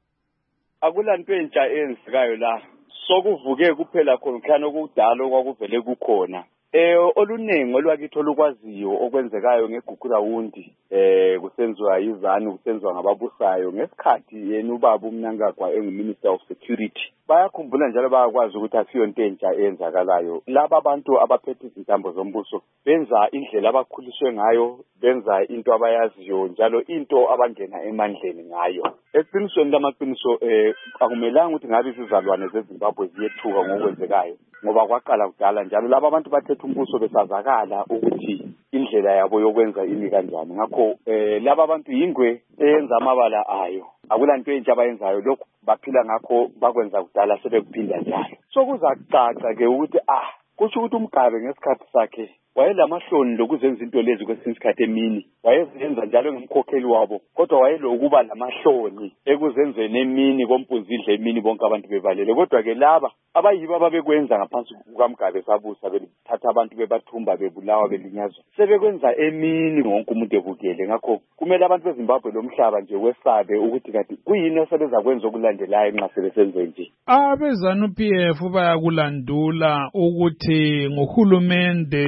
Akulanto entsha enzikayo la, sokuvuke kuphela khona okudala okwakuvele kukhona. Eh oluningi olwakithi olukwaziyo okwenzekayo ngeGugurawundi eh kusenziwa yizanu kusenziwa ngababusayo ngesikhathi yena ubaba uMnangagwa enguMinister of Security. Bayakhumbula njalo bayakwazi ukuthi asiyo into entsha eyenzakalayo. Laba abantu abaphethe izintambo zombuso benza indlela abakhuliswe ngayo, benza into abayaziyo njalo into abangena emandleni ngayo. Eqinisweni lamaqiniso eh akumelanga ukuthi ngabe izizalwane zeZimbabwe ziyethuka ngokwenzekayo ngoba kwaqala kudala njalo laba abantu bathethe umbuso besazakala ukuthi indlela yabo yokwenza ini kanjani. Ngakho eh laba abantu yingwe eyenza amabala ayo. Akulanto entsha abayenzayo, lokho baphila ngakho bakwenza kudala sebekuphinda njalo. Sokuzacaca ke ukuthi ah kusho ukuthi uMgabe ngesikhathi sakhe wayelamahloni lokuzenza into lezi kwesinye isikhathi emini, wayezenza njalo ngomkhokheli wabo, kodwa wayelokuba lamahloni ekuzenzeni emini kompunzidle emini bonke abantu bevalele. Kodwa ke laba abayiba babekwenza ngaphansi kukaMgabe sabusa bethatha abantu bebathumba bebulawa belinyazwa sebekwenza emini wonke umuntu ebukele. Ngakho kumele abantu beZimbabwe lomhlaba nje wesabe ukuthi kade kuyini osebeza kwenza okulandelayo nxa sebesenze nje. Abezanu P F bayakulandula ukuthi ngohulumende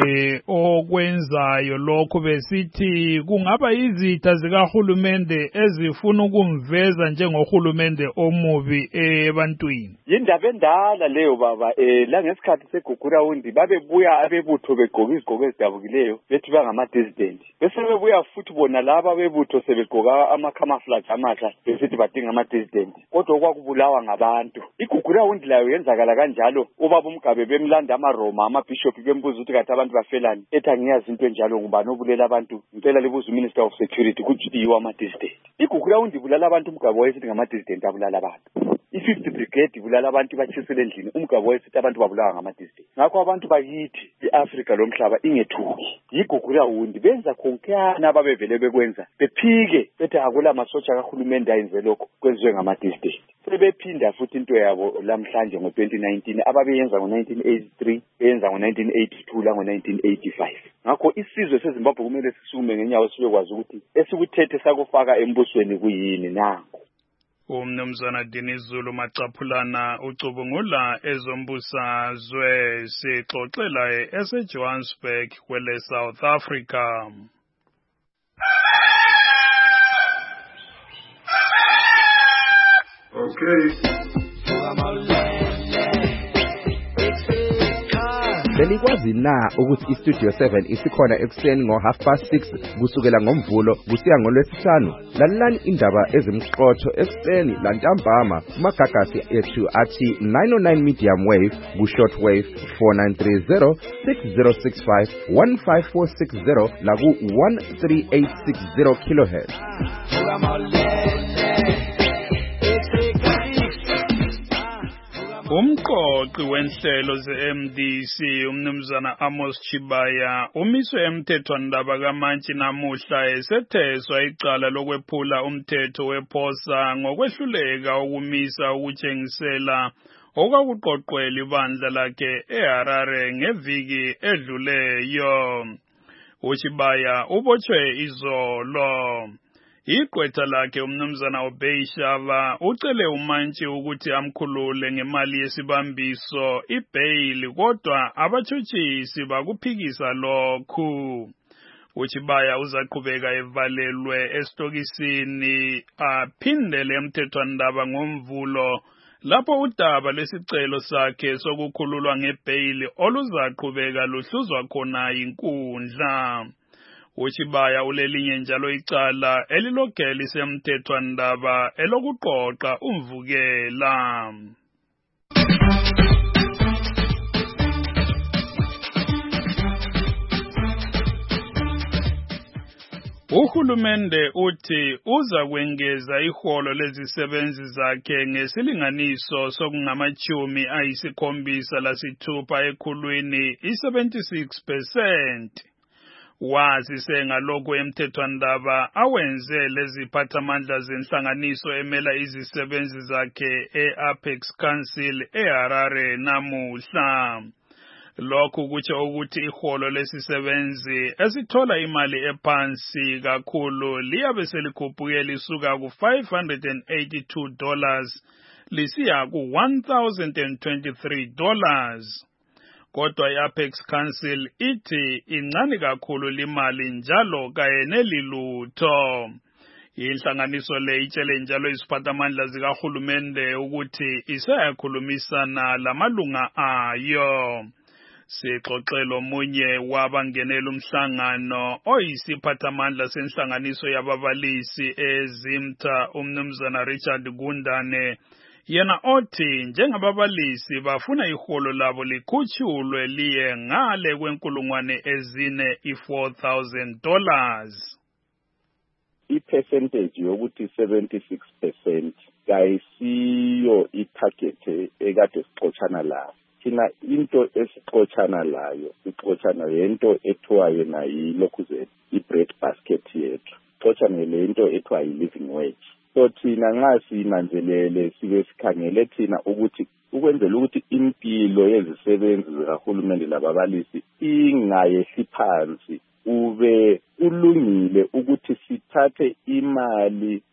okwenzayo lokho besithi kungaba izitha zikahulumende ezifuna ukumveza njengohulumende omubi ebantwini. Yindaba endala leyo baba, eh la ngesikhathi seGugurawundi babebuya abebutho begqoka izigqoko ezidabukileyo bethi bangama dissident. Bese bebuya futhi bona laba bebutho sebegqoka ama camouflage amasha besithi badinga ama dissident. Kodwa okwakubulawa ngabantu. IGugurawundi layo yenzakala kanjalo, ubaba uMgabe bemlanda amaRoma amabishop bembuza ukuthi kathi abantu bafelani. Ethi angiyazi into enjalo ngubani obulela abantu. Ngicela libuza uMinister of Security ukuthi yiwa ama dissident. IGugurawundi ibulala abantu, uMgabe wayethi ngama dissident abulala abantu. I-fifth brigade ibulala abantu bachisele endlini, uMgabe wayethi abantu babulawa ngama dissident. Ngakho abantu bakithi iAfrika lomhlaba ingethuki. IGugurawundi benza khonkana ababevele bekwenza. Bephike bethi akula masotsha kahulumende ayenze lokho kwenziwe ngama dissident. Sebephinda futhi into yabo lamhlanje ngo twenty nineteen ababeyenza ngo nineteen eighty-three, beyenza ngo nineteen eighty-two la ngo nineteen eighty-five. Ngakho isizwe seZimbabwe kumele sisukume ngenyawo sibekwazi ukuthi esikuthethe sakufaka embusweni kuyini nanku. Umnumzana Dinizulu Macaphulana ucubungula ezombusazwe sixoxela eseJohannesburg kwele South Africa. Okay. Belikwazi na ukuthi iStudio seven isikhona ekuseni ngo half past six kusukela ngomvulo kusiya ngolwesihlanu? Lalelani indaba ezimqotho ekuseni lantambama kumagagasi ethu athi nine oh nine medium wave ku short wave four nine three zero six zero six five one five four six zero la ku one three eight six zero kilohertz. Umqoqi wenhlelo ze-M D C umnumzana Amos Chibaya umiswe emthethwandaba kaMantshi namuhla esetheswa icala lokwephula umthetho wephosa ngokwehluleka ukumisa ukuthengisela okwakuqoqwela ibandla lakhe eHarare ngeviki edluleyo. uChibaya ubotshwe izolo. Igqwetha lakhe umnumzana Obeyishava ucele uMantshi ukuthi amkhulule ngemali yesibambiso ibail kodwa abatshutshisi bakuphikisa lokhu. uChibaya uzaqhubeka evalelwe esitokisini aphindele emthethwandaba ngomvulo lapho udaba lesicelo sakhe sokukhululwa ngebail oluzaqhubeka luhluzwa khona inkundla. uChibaya ulelinye njalo icala elilogeli semthethwandaba elokuqoqa umvukela. Uhulumende uthi uza kwengeza iholo lezisebenzi zakhe ngesilinganiso sokungamachumi ayisikhombisa lasithupha ekhulwini i-seventy-six percent. Wazise ngalokho emthethwandaba awenze leziphathamandla zenhlanganiso emela izisebenzi zakhe e-Apex Council eHarare namuhla. Lokhu kutsho ukuthi iholo lesisebenzi esithola imali ephansi kakhulu liyabe selikhuphukile lisuka ku five hundred eighty-two dollars lisiya ku one thousand twenty-three dollars. Kodwa i-Apex Council ithi incane kakhulu limali njalo kayenelilutho. Inhlanganiso le itshele njalo iziphathamandla zikahulumende ukuthi isayakhulumisana lamalunga ayo. Sixoxelo munye wabangenela umhlangano oyisiphathamandla senhlanganiso yababalisi eZimta umnumzana Richard Gundane. Yena othi njengababalisi bafuna iholo labo likhutshulwe liye ngale kwenkulungwane ezine i-four thousand dollars. I-percentage yokuthi seventy-six percent kayisiyo i-target ekade sixoxana layo. Thina into esixoxana layo sixoxana yento ethiwa yena yilokhu i-bread basket yethu. Sixoxana lento ethiwa yi-living wage. So thina nxa sinanzelele sibe sikhangele thina ukuthi ukwenzela ukuthi impilo yezisebenzi zikahulumende lababalisi ingayehli phansi ube ulungile ukuthi sithathe imali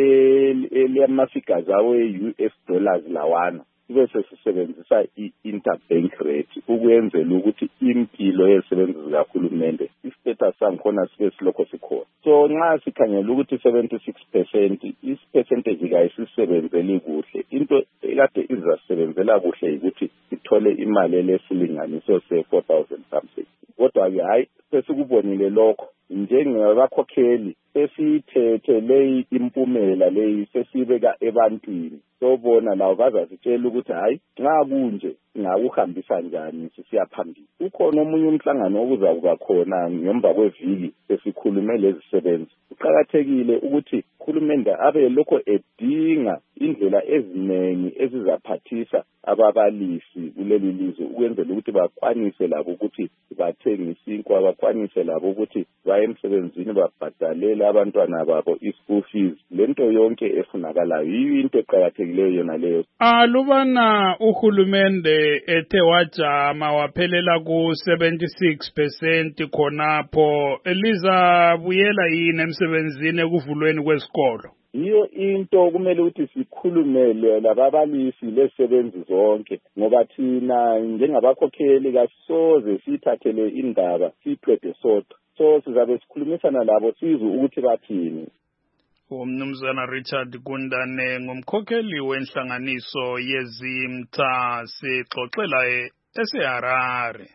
eliyamafigures awe-U S dollars lawana bese sisebenzisa i-interbank rate ukwenzela ukuthi impilo yezisebenzi zikahulumende istatus sankhona sibe silokho sikhona. So nxa sikhangela ukuthi seventy-six percent is-percentage kayisisebenzeli kuhle, into ekade izasebenzela kuhle ukuthi sithole imali elesilinganiso se-four thousand something. Kodwa-ke hayi sesikubonile lokho njengabakhokheli sesithethe leyi impumela leyi sesibeka ebantwini. Sobona lawo bazasitshela ukuthi hayi nxa kunje singakuhambisa njani sisiya phambili. Ukhona omunye umhlangano okuza kuba khona ngemva kweviki sesikhulume lezisebenzi. Kuqakathekile ukuthi uhulumende abe lokho edinga indlela eziningi ezizaphathisa ababalisi kuleli lizwe ukwenzela ukuthi bakwanise labo ukuthi bathenge isinkwa, bakwanise labo ukuthi baye emsebenzini babhadalele abantwana babo i-school fees. Lento yonke efunakalayo yiyo into eqakathekileyo yona leyo. Alubana uhulumende ethe wajama waphelela ku seventy-six percent khonapho elizabuyela yini emsebenzini ekuvulweni kwesikolo? yiyo into kumele ukuthi sikhulumele lababalisi lezisebenzi zonke ngoba thina njengabakhokheli kasoze sithathele indaba siphethe sodwa so sizabe sikhulumisana labo sizwe ukuthi bathini. Umnumzana Richard Gundane ngumkhokheli wenhlanganiso yezimta sixoxela eseHarare.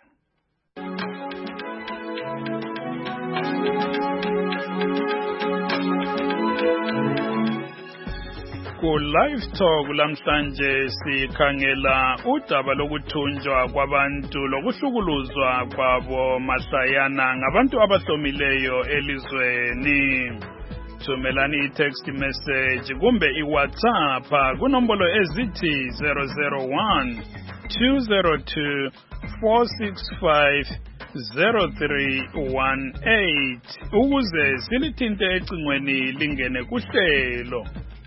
Ku live talk lamhlanje sikhangela udaba lokuthunjwa kwabantu lokuhlukuluzwa kwabo mahlayana ngabantu abahlomileyo elizweni. Thumelani i-text message kumbe i-WhatsApp kunombolo ezithi zero zero one two zero two four six five zero three one eight ukuze silithinte ecingweni lingene kuhlelo.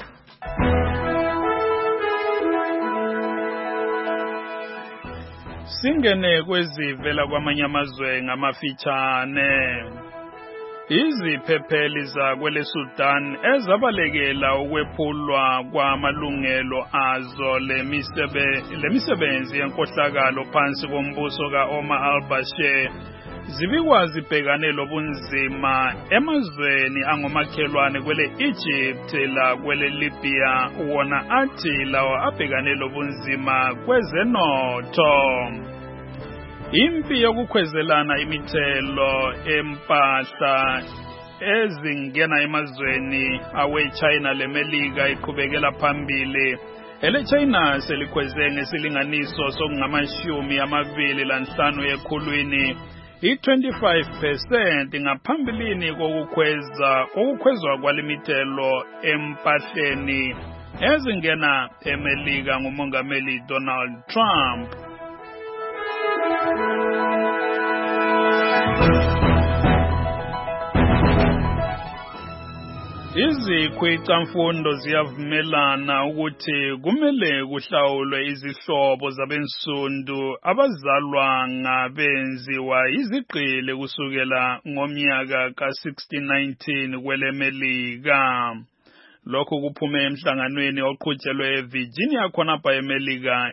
Singene kwezivela kwamanye amazwe ngamafitshane. Iziphepheli zakwele Sudan ezabalekela ukwephulwa kwamalungelo azo lemisebenzi yenkohlakalo phansi kombuso ka-Omar al-Bashir zibikwa zibhekane lobunzima emazweni angomakhelwane kwele Egypt la kwele Libya wona athi lawa abhekane lobunzima kwezenotho. Impi yokukhwezelana imithelo empahla ezingena emazweni awe-China leMelika iqhubekela phambili. Ele-China selikhweze ngesilinganiso sokungamashumi amabili lanhlanu ekhulwini i-twenty-five percent ngaphambilini kokukhweza kokukhwezwa kwalimithelo empahleni ezingena eMelika ngumongameli Donald Trump. Izikhwicamfundo ziyavumelana ukuthi kumele kuhlawulwe izihlobo zabensundu abazalwa ngabenziwa izigqili kusukela ngomnyaka ka sixteen nineteen kwele Melika. Lokho kuphume emhlanganweni oqhutshelwe eVirginia khonapha eMelika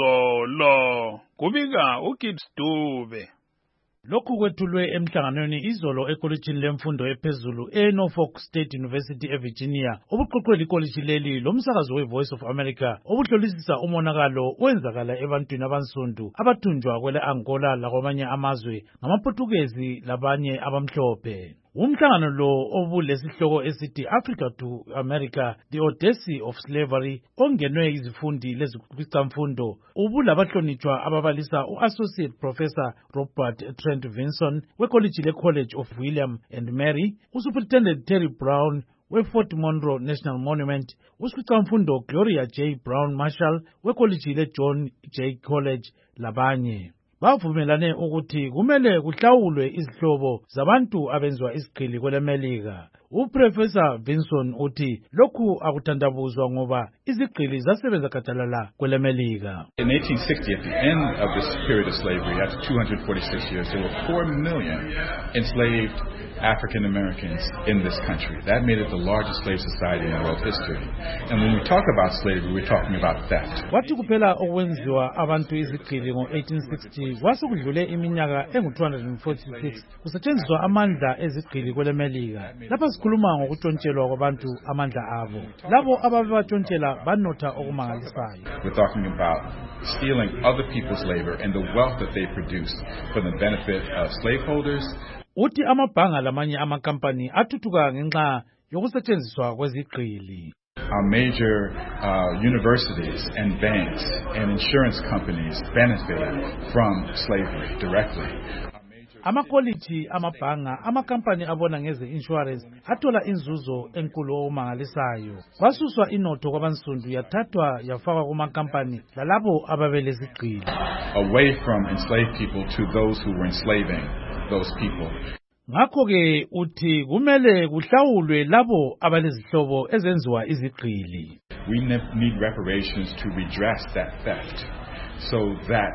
izolo. Kubika uGibbs Dube. Lokhu kwethulwe emhlanganweni izolo ekolitshini lemfundo ephezulu eNorfolk State University eVirginia obuqoqwe likolitshi leli lomsakazo weVoice of America obuhlolisisa umonakalo wenzakala ebantwini abansundu abathunjwa kwele Angola lakwamanye amazwe ngamaPortuguese labanye abamhlophe. Umhlangano lo obulesihloko esithi Africa to America, the Odyssey of Slavery ongenwe izifundi lezikhwicamfundo ubulabahlonitshwa ababalisa u-Associate Professor Robert Trent Vinson wekolitshi le-College of William and Mary, uSuperintendent Terry Brown we-Fort Monroe National Monument, uSikhwicamfundo Gloria J. Brown Marshall wekolitshi le-John J. College labanye. Bavumelane ukuthi kumele kuhlawulwe izihlobo zabantu abenzwa isigqili kwele Melika. Uprofessor Vinson uthi lokhu akuthandabuzwa ngoba izigqili zasebenza gadalala kwele Melika. In eighteen sixty, at the end of this period of slavery, after two hundred forty-six years, there were four million enslaved African Americans in this country. That made it the largest slave society in world history. And when we talk about slavery, we're talking about theft. Wathi kuphela okwenziwa abantu izigqili ngo eighteen sixty kwasukudlule iminyaka engu two hundred forty-six kusetshenziswa amandla ezigqili kwele Melika. Lapha sikhuluma ngokutshontshela kwabantu amandla abo. Labo ababatshontshela banotha okumangalisayo. We're talking about stealing other people's labor and the wealth that they produced for the benefit of slaveholders. Uthi amabhanga lamanye amakampani athuthuka ngenxa yokusetshenziswa kwezigqili. Our major uh, universities and banks and insurance companies benefited from slavery directly. Amakolitshi, amabhanga, amakampani abona ngeze insurance athola inzuzo enkulu omangalisayo. Kwasuswa inotho kwabansundu yathathwa yafakwa kumakampani lalabo ababelezigqili. Away from enslaved people to those who were enslaving those people. Ngakho ke uthi kumele kuhlawulwe labo abalezihlobo ezenziwa izigqili. We need reparations to redress that theft so that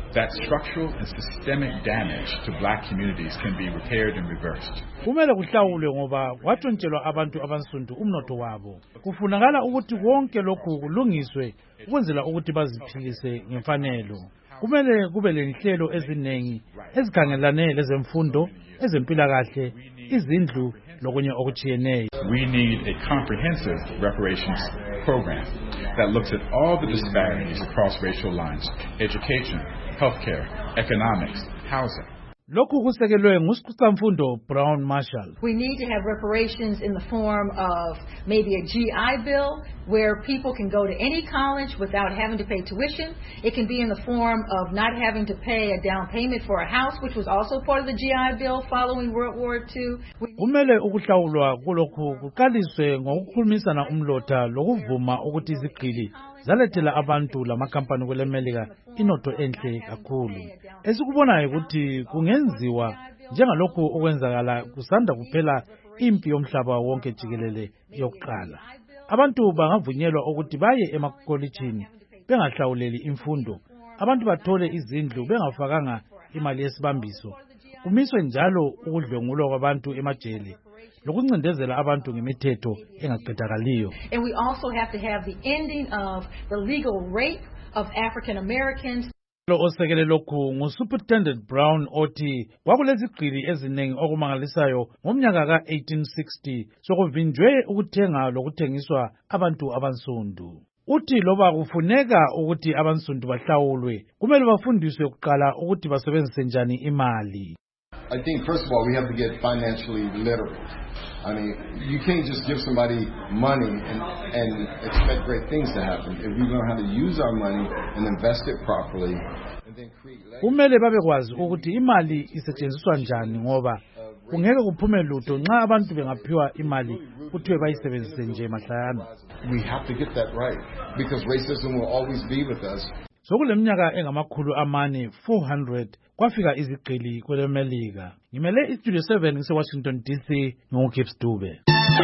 that structural and systemic damage to black communities can be repaired and reversed. Kumele kuhlawulwe ngoba wathontshelwa abantu abansundu umnotho wabo. Kufunakala ukuthi konke lokhu kulungiswe ukwenzela ukuthi baziphilise ngemfanelo. Kumele kube lenhlelo ezinengi ezikhangelane lezemfundo, ezempilakahle, izindlu lokunye okuchiyeneyo. We need a comprehensive reparations program that looks at all the disparities across racial lines: education, healthcare, economics, housing. Lokhu kusekelwe nguSiqhutsamfundo Brown Marshall. We need to have reparations in the form of maybe a G I Bill where people can go to any college without having to pay tuition. It can be in the form of not having to pay a down payment for a house, which was also part of the G I Bill following World War Two. Kumele ukuhlawulwa kulokhu kuqaliswe ngokukhulumisana umlotha lokuvuma ukuthi izigqili zalethela abantu lamakampani kwele Melika inotho enhle kakhulu. Esikubonayo ukuthi kungenziwa njengalokhu okwenzakala kusanda kuphela impi yomhlaba wonke jikelele yokuqala. Abantu bangavunyelwa ukuthi baye emakolitshini bengahlawuleli imfundo. Abantu bathole izindlu bengafakanga imali yesibambiso. Kumiswe njalo ukudlwengulwa kwabantu emajele lokuncindezela abantu ngemithetho engaqedakaliyo. And we also have to have the ending of the legal rape of African Americans. Lo osekele lokhu nguSuperintendent Brown othi kwakulezigqili eziningi okumangalisayo ngomnyaka ka eighteen sixty sokuvinjwe ukuthenga lokuthengiswa abantu abansundu. Uthi loba kufuneka ukuthi abansundu bahlawulwe kumele bafundiswe ukuqala ukuthi basebenzise njani imali. I think first of all we have to get financially literate. I mean, you can't just give somebody money and and expect great things to happen. If we know how to use our money and invest it properly and then create kumele babekwazi ukuthi imali isetshenziswa njani ngoba kungeke kuphume lutho nxa abantu bengaphiwa imali kuthiwe bayisebenzise nje mahlayana. We have to get that right because racism will always be with us. Sokuleminyaka engamakhulu amane four hundred kwafika izigqili kwele Melika. Ngimele iStudio seven ngise Washington D C ngoGibbs Dube.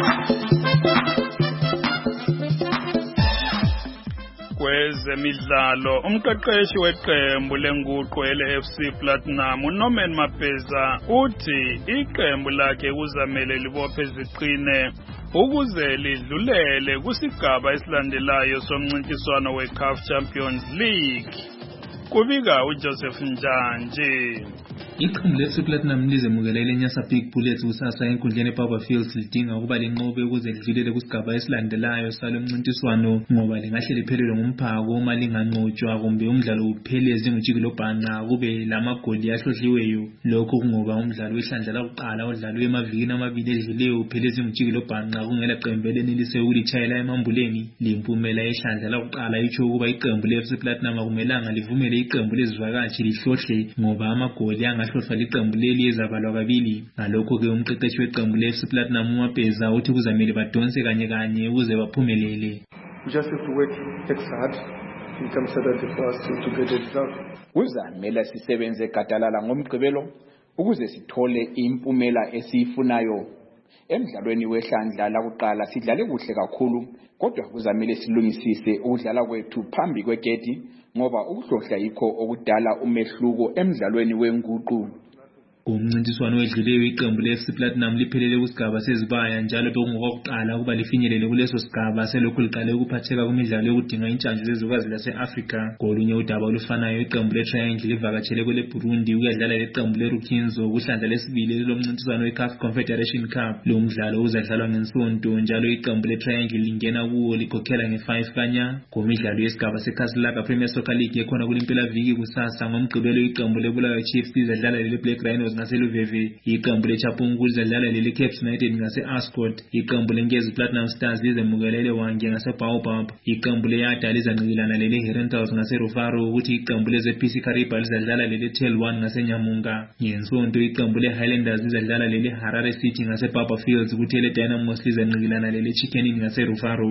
Kwezemidlalo umqeqeshi weqembu lenguqu ele-F C Platinum uNorman Mapeza uthi iqembu lakhe kuzamele libophe ziqine ukuze lidlulele kusigaba esilandelayo somncintiswano we-CAF Champions League. Kubika uJoseph Njanje. Iqembu le-F C Platinum lizemukela iLenyasa Big Bullets kusasa enkundleni eBarber Fields lidinga ukuba linqobe ukuze lidlulele kusigaba esilandelayo salo mncintiswano ngoba lingahle liphelelwe ngumphako uma linganqotshwa kumbe umdlalo upheleze ngojikilobhanqa kube lamagoli ahlohliweyo. Lokho kungoba umdlalo wehlandla lokuqala odlalwe emavikini amabili edluleyo upheleze ngojikilobhanqa kungela qembu elenelise ukulitshayela emambuleni. Limpumela yehlandla lokuqala itsho ukuba iqembu le-F C Platinum akumelanga livumele iqembu lezivakatshi lihlohle ngoba amagoli angahloswa liqembu leli ezabalwa kabili. Ngalokho ke umqeqeshi weqembu le-F C Platinum uMapeza uthi kuzamele badonse kanye kanye ukuze baphumelele. We just have to work extra hard in terms of that for us to get the result. Kuzamele sisebenze gadalala ngomgqibelo ukuze sithole impumela esiyifunayo. Emidlalweni wehlandla lakuqala sidlale kuhle kakhulu kodwa kuzamele silungisise ukudlala kwethu phambi kwegedi ngoba ukuhlohla yikho okudala umehluko emidlalweni wenguqu. Umncintiswano wedluleyo iqembu le-F C Platinum liphelele kusigaba sezibaya njalo bekungokokuqala ukuba lifinyelele kuleso sigaba selokhu liqale ukuphatheka kumidlalo yokudinga intshantshu zezwekazi lase-Afrika. Kolunye udaba olufanayo iqembu le-Triangle livakatshele kwele Burundi ukuyadlala leqembu le-Rukinzo kuhlandla lesibili lomncintiswano we-CAF Confederation Cup. Lo mdlalo uzadlalwa ngeNsonto njalo iqembu le-Triangle lingena kuwo likhokhela nge-five kanya. Kumidlalo yesigaba seKaslaka Premier Soccer League ekhona kulimpelaviki kusasa ngomgqibelo iqembu leBulawayo Chiefs lizadlala lele-Black Rhinos ngaseLuveve. Iqembu leChapungu lizadlala lele-Caps United ngase-Ascot. Iqembu leNkezi Platinum Stars lizemukela leWange ngase-Baobab. Iqembu leYada lizanqikilana lele-Herentals ngase-Rufaro ukuthi iqembu le-Z P C Kariba lizadlala lele-Tel one ngaseNyamunga. Ngesonto iqembu le-Highlanders lizadlala lele-Harare City ngase-Barber Fields ukuthi ele-Dynamos lizanqikilana lele-Chicken Inn ngase-Rufaro.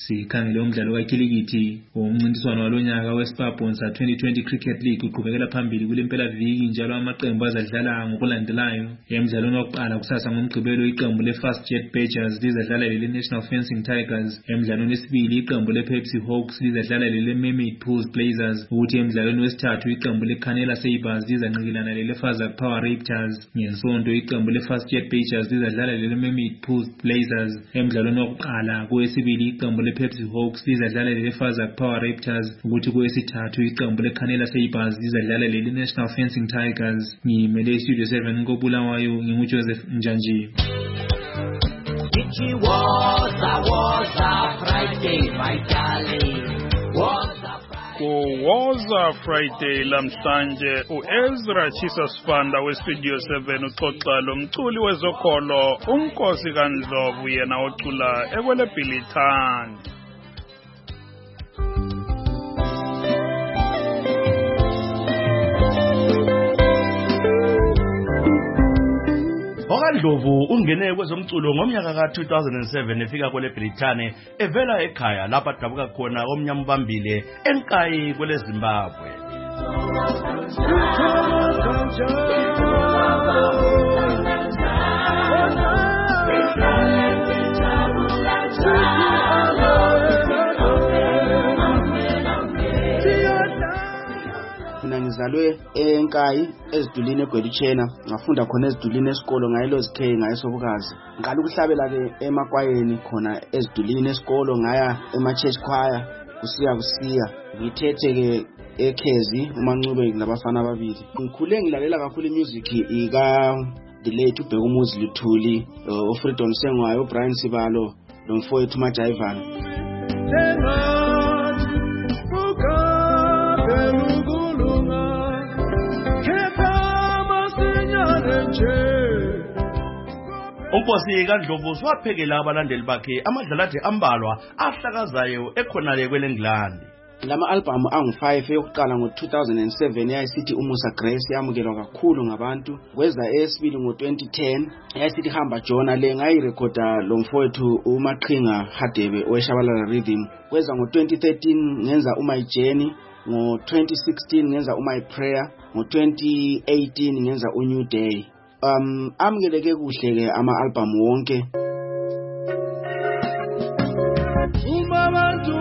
sikhangele umdlalo kakhilikithi. Umncintiswano walonyaka weSparbonsa twenty twenty Cricket League uqhubekela phambili kule mpelaviki njalo amaqembu azadlala ngokulandelayo. Emidlalweni wokuqala kusasa ngoMgqibelo iqembu leFastJet Badgers lizadlala leNational Fencing Tigers. Emidlalweni wesibili iqembu lePepsi Hawks lizadlala leMermaid Pools Blazers. Ukuthi emidlalweni wesithathu iqembu leCanela Sabres lizanqikilana leFazak Power Raptors. Ngensonto iqembu leFastJet Badgers lizadlala leMermaid Pools Blazers. Emidlalweni wokuqala kowesibili iqembu lePepsi Hawks lizadlala leFazak Power Raptors. Ukuthi kowesithathu iqembu leCanela Sabres lizadlala leNational Fencing Tigers. Ngimele Studio seven koBulawayo nginguJoseph Njanji. It was a was a Friday, my darling. Was Kuwoza Friday lamhlanje uEzra Chisa Sifanda weStudio seven uxoxa lomculi wezokholo uNkosi kaNdlovu yena ocula ekwele Bhilithandi. OkaNdlovu ungene kwezomculo ngomnyaka ka two thousand seven efika kwele Britane evela ekhaya lapha dabuka khona omnyama bambile enkayi kwele Zimbabwe. Ngizalwe enkayi ezidulini eGwedichena ngafunda khona ezidulini esikolo ngayelo zikhe ngayesobukazi ngaqala ukuhlabela ke emakwayeni khona ezidulini esikolo ngaya ema church choir kusiya kusiya ngithethe ke ekhezi uMancube nabafana ababili ngikhule ngilalela kakhulu music ika the late uBheka Umuzi Luthuli uFreedom Sengwayo uBrian Sibalo lomfowethu Majaivan. Unkosi kaNdlovu waphekela abalandeli bakhe amadlalathi ambalwa ahlakazayo ekhonale kweleNgilandi. Lama album angu five yokuqala ngo two thousand seven yayisithi Umusa Grace yamukelwa kakhulu ngabantu. Kweza esibili ngo twenty ten yayisithi Hamba Jona le ngayirekhoda lomfowethu uMaqhinga Hadebe oweshabalala Rhythm. Kweza ngo twenty thirteen ngenza uMy Journey, ngo twenty sixteen ngenza uMy Prayer, ngo twenty eighteen ngenza uNew Day. Um amkeleke kuhle ke ama album wonke. Uma bantu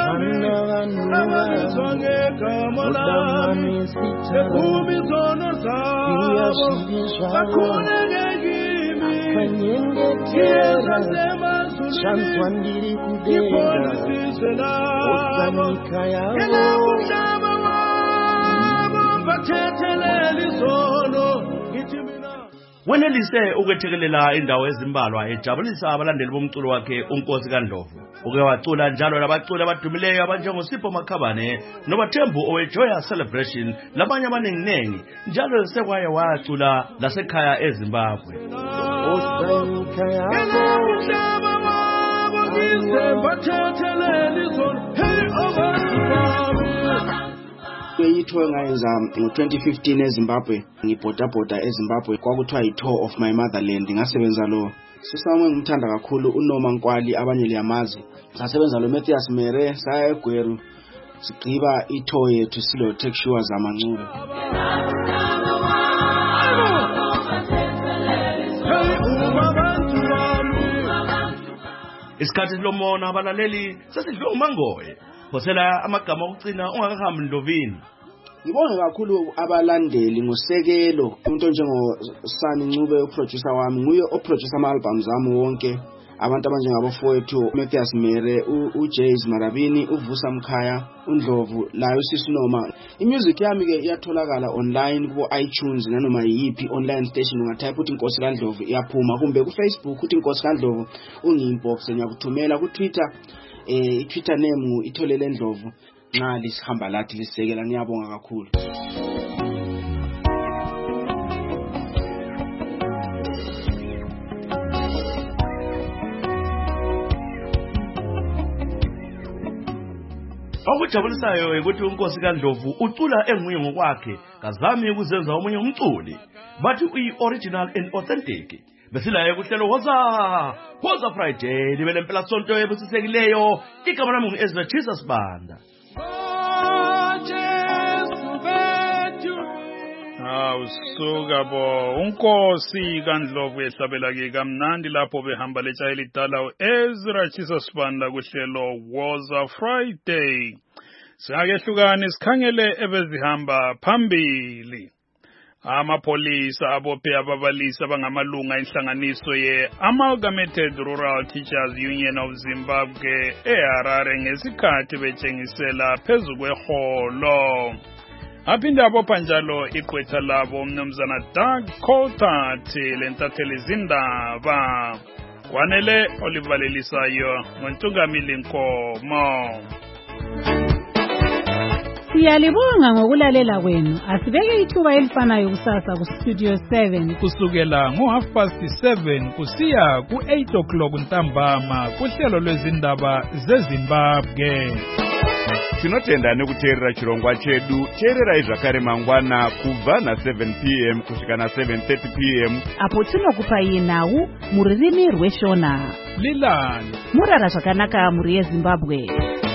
abazonge kamola ephumi zono zabo bakhuleke kimi kiyeza semazulu shantwandiri kudenga osanika yabo umhlaba wabo bathethelele izono ngithi wenelise ukwethekelela indawo ezimbalwa ejabulisa abalandeli bomculo wakhe uNkosi kaNdlovu. Uke wacula njalo labaculi abadumileyo abanjengoSipho Makhabane noBathembu oweJoya Celebration labanye abaninginengi njalo sekwaye wacula lasekhaya eZimbabwe. Kuyithiwe ngayenza ngo twenty fifteen eZimbabwe ngibhoda bhoda eZimbabwe kwakuthiwa yi-Tour of My Motherland. Ngasebenza lo sisame ngimthanda kakhulu uNoma Nkwali abanye liyamazi. Ngasebenza lo Matthias Mere saya eGweru sigqiba i-tour yethu silo Texture zamancube. Isikhathi lomona abalaleli sesidle umangoye. Phosela amagama okucina ungakahambi Ndlovini. Ngibonge kakhulu abalandeli ngosekelo umuntu njengo Sani Ncube uproducer wami nguye oproducer ama albums ami wonke. Abantu abanjengabofowethu Matthias Mere, uJays Marabini, uVusa Mkhaya, uNdlovu, layo sisinoma. Imusic yami ke iyatholakala online ku iTunes nanoma yipi online station ungatype uthi Nkosi kaNdlovu iyaphuma kumbe ku Facebook uthi Nkosi kaNdlovu ungi-inbox ngiyakuthumela ku Twitter. Eh iTwitter name itholele Ndlovu nxa lisihamba lathi lisekela ngiyabonga kakhulu. Okujabulisayo ukuthi uNkosi kaNdlovu ucula enguye ngokwakhe kazami ukuzenza omunye umculi bathi uyi original and authentic. besilaye kuhlelo Woza Woza Friday libe lempela sonto ebusisekileyo. Igama lami ngu-Ezra Jesus Banda. Awusuka bo unkosi kaNdlovu ehlabela ke kamnandi lapho behamba lejayi lidala uEzra Jesus Banda kuhlelo Woza Friday. Siyakehlukana sikhangele ebezihamba phambili. Amapolisa abophe ababalisi abangamalunga enhlanganiso ye Amalgamated Rural Teachers Union of Zimbabwe eHarare ngesikhathi betshengisela phezu kweholo. Aphinda abopha njalo iqwetha labo umnumzana Doug Coltart lentatheli izindaba. Kwanele olivalelisayo ngoNtungamili Nkomo. Siyalibonga ngokulalela kwenu. Asibeke ithuba elifanayo kusasa ku Studio seven kusukela ngo half past seven kusiya ku eight o'clock ntambama kuhlelo lwezindaba zeZimbabwe. Tinotenda nekuteerera chirongwa chedu. Teererai zvakare mangwana kubva na seven p m kusvika na seven thirty p m apo tinokupai nhau muririmi rweShona. Lilani murara zvakanaka muri yeZimbabwe.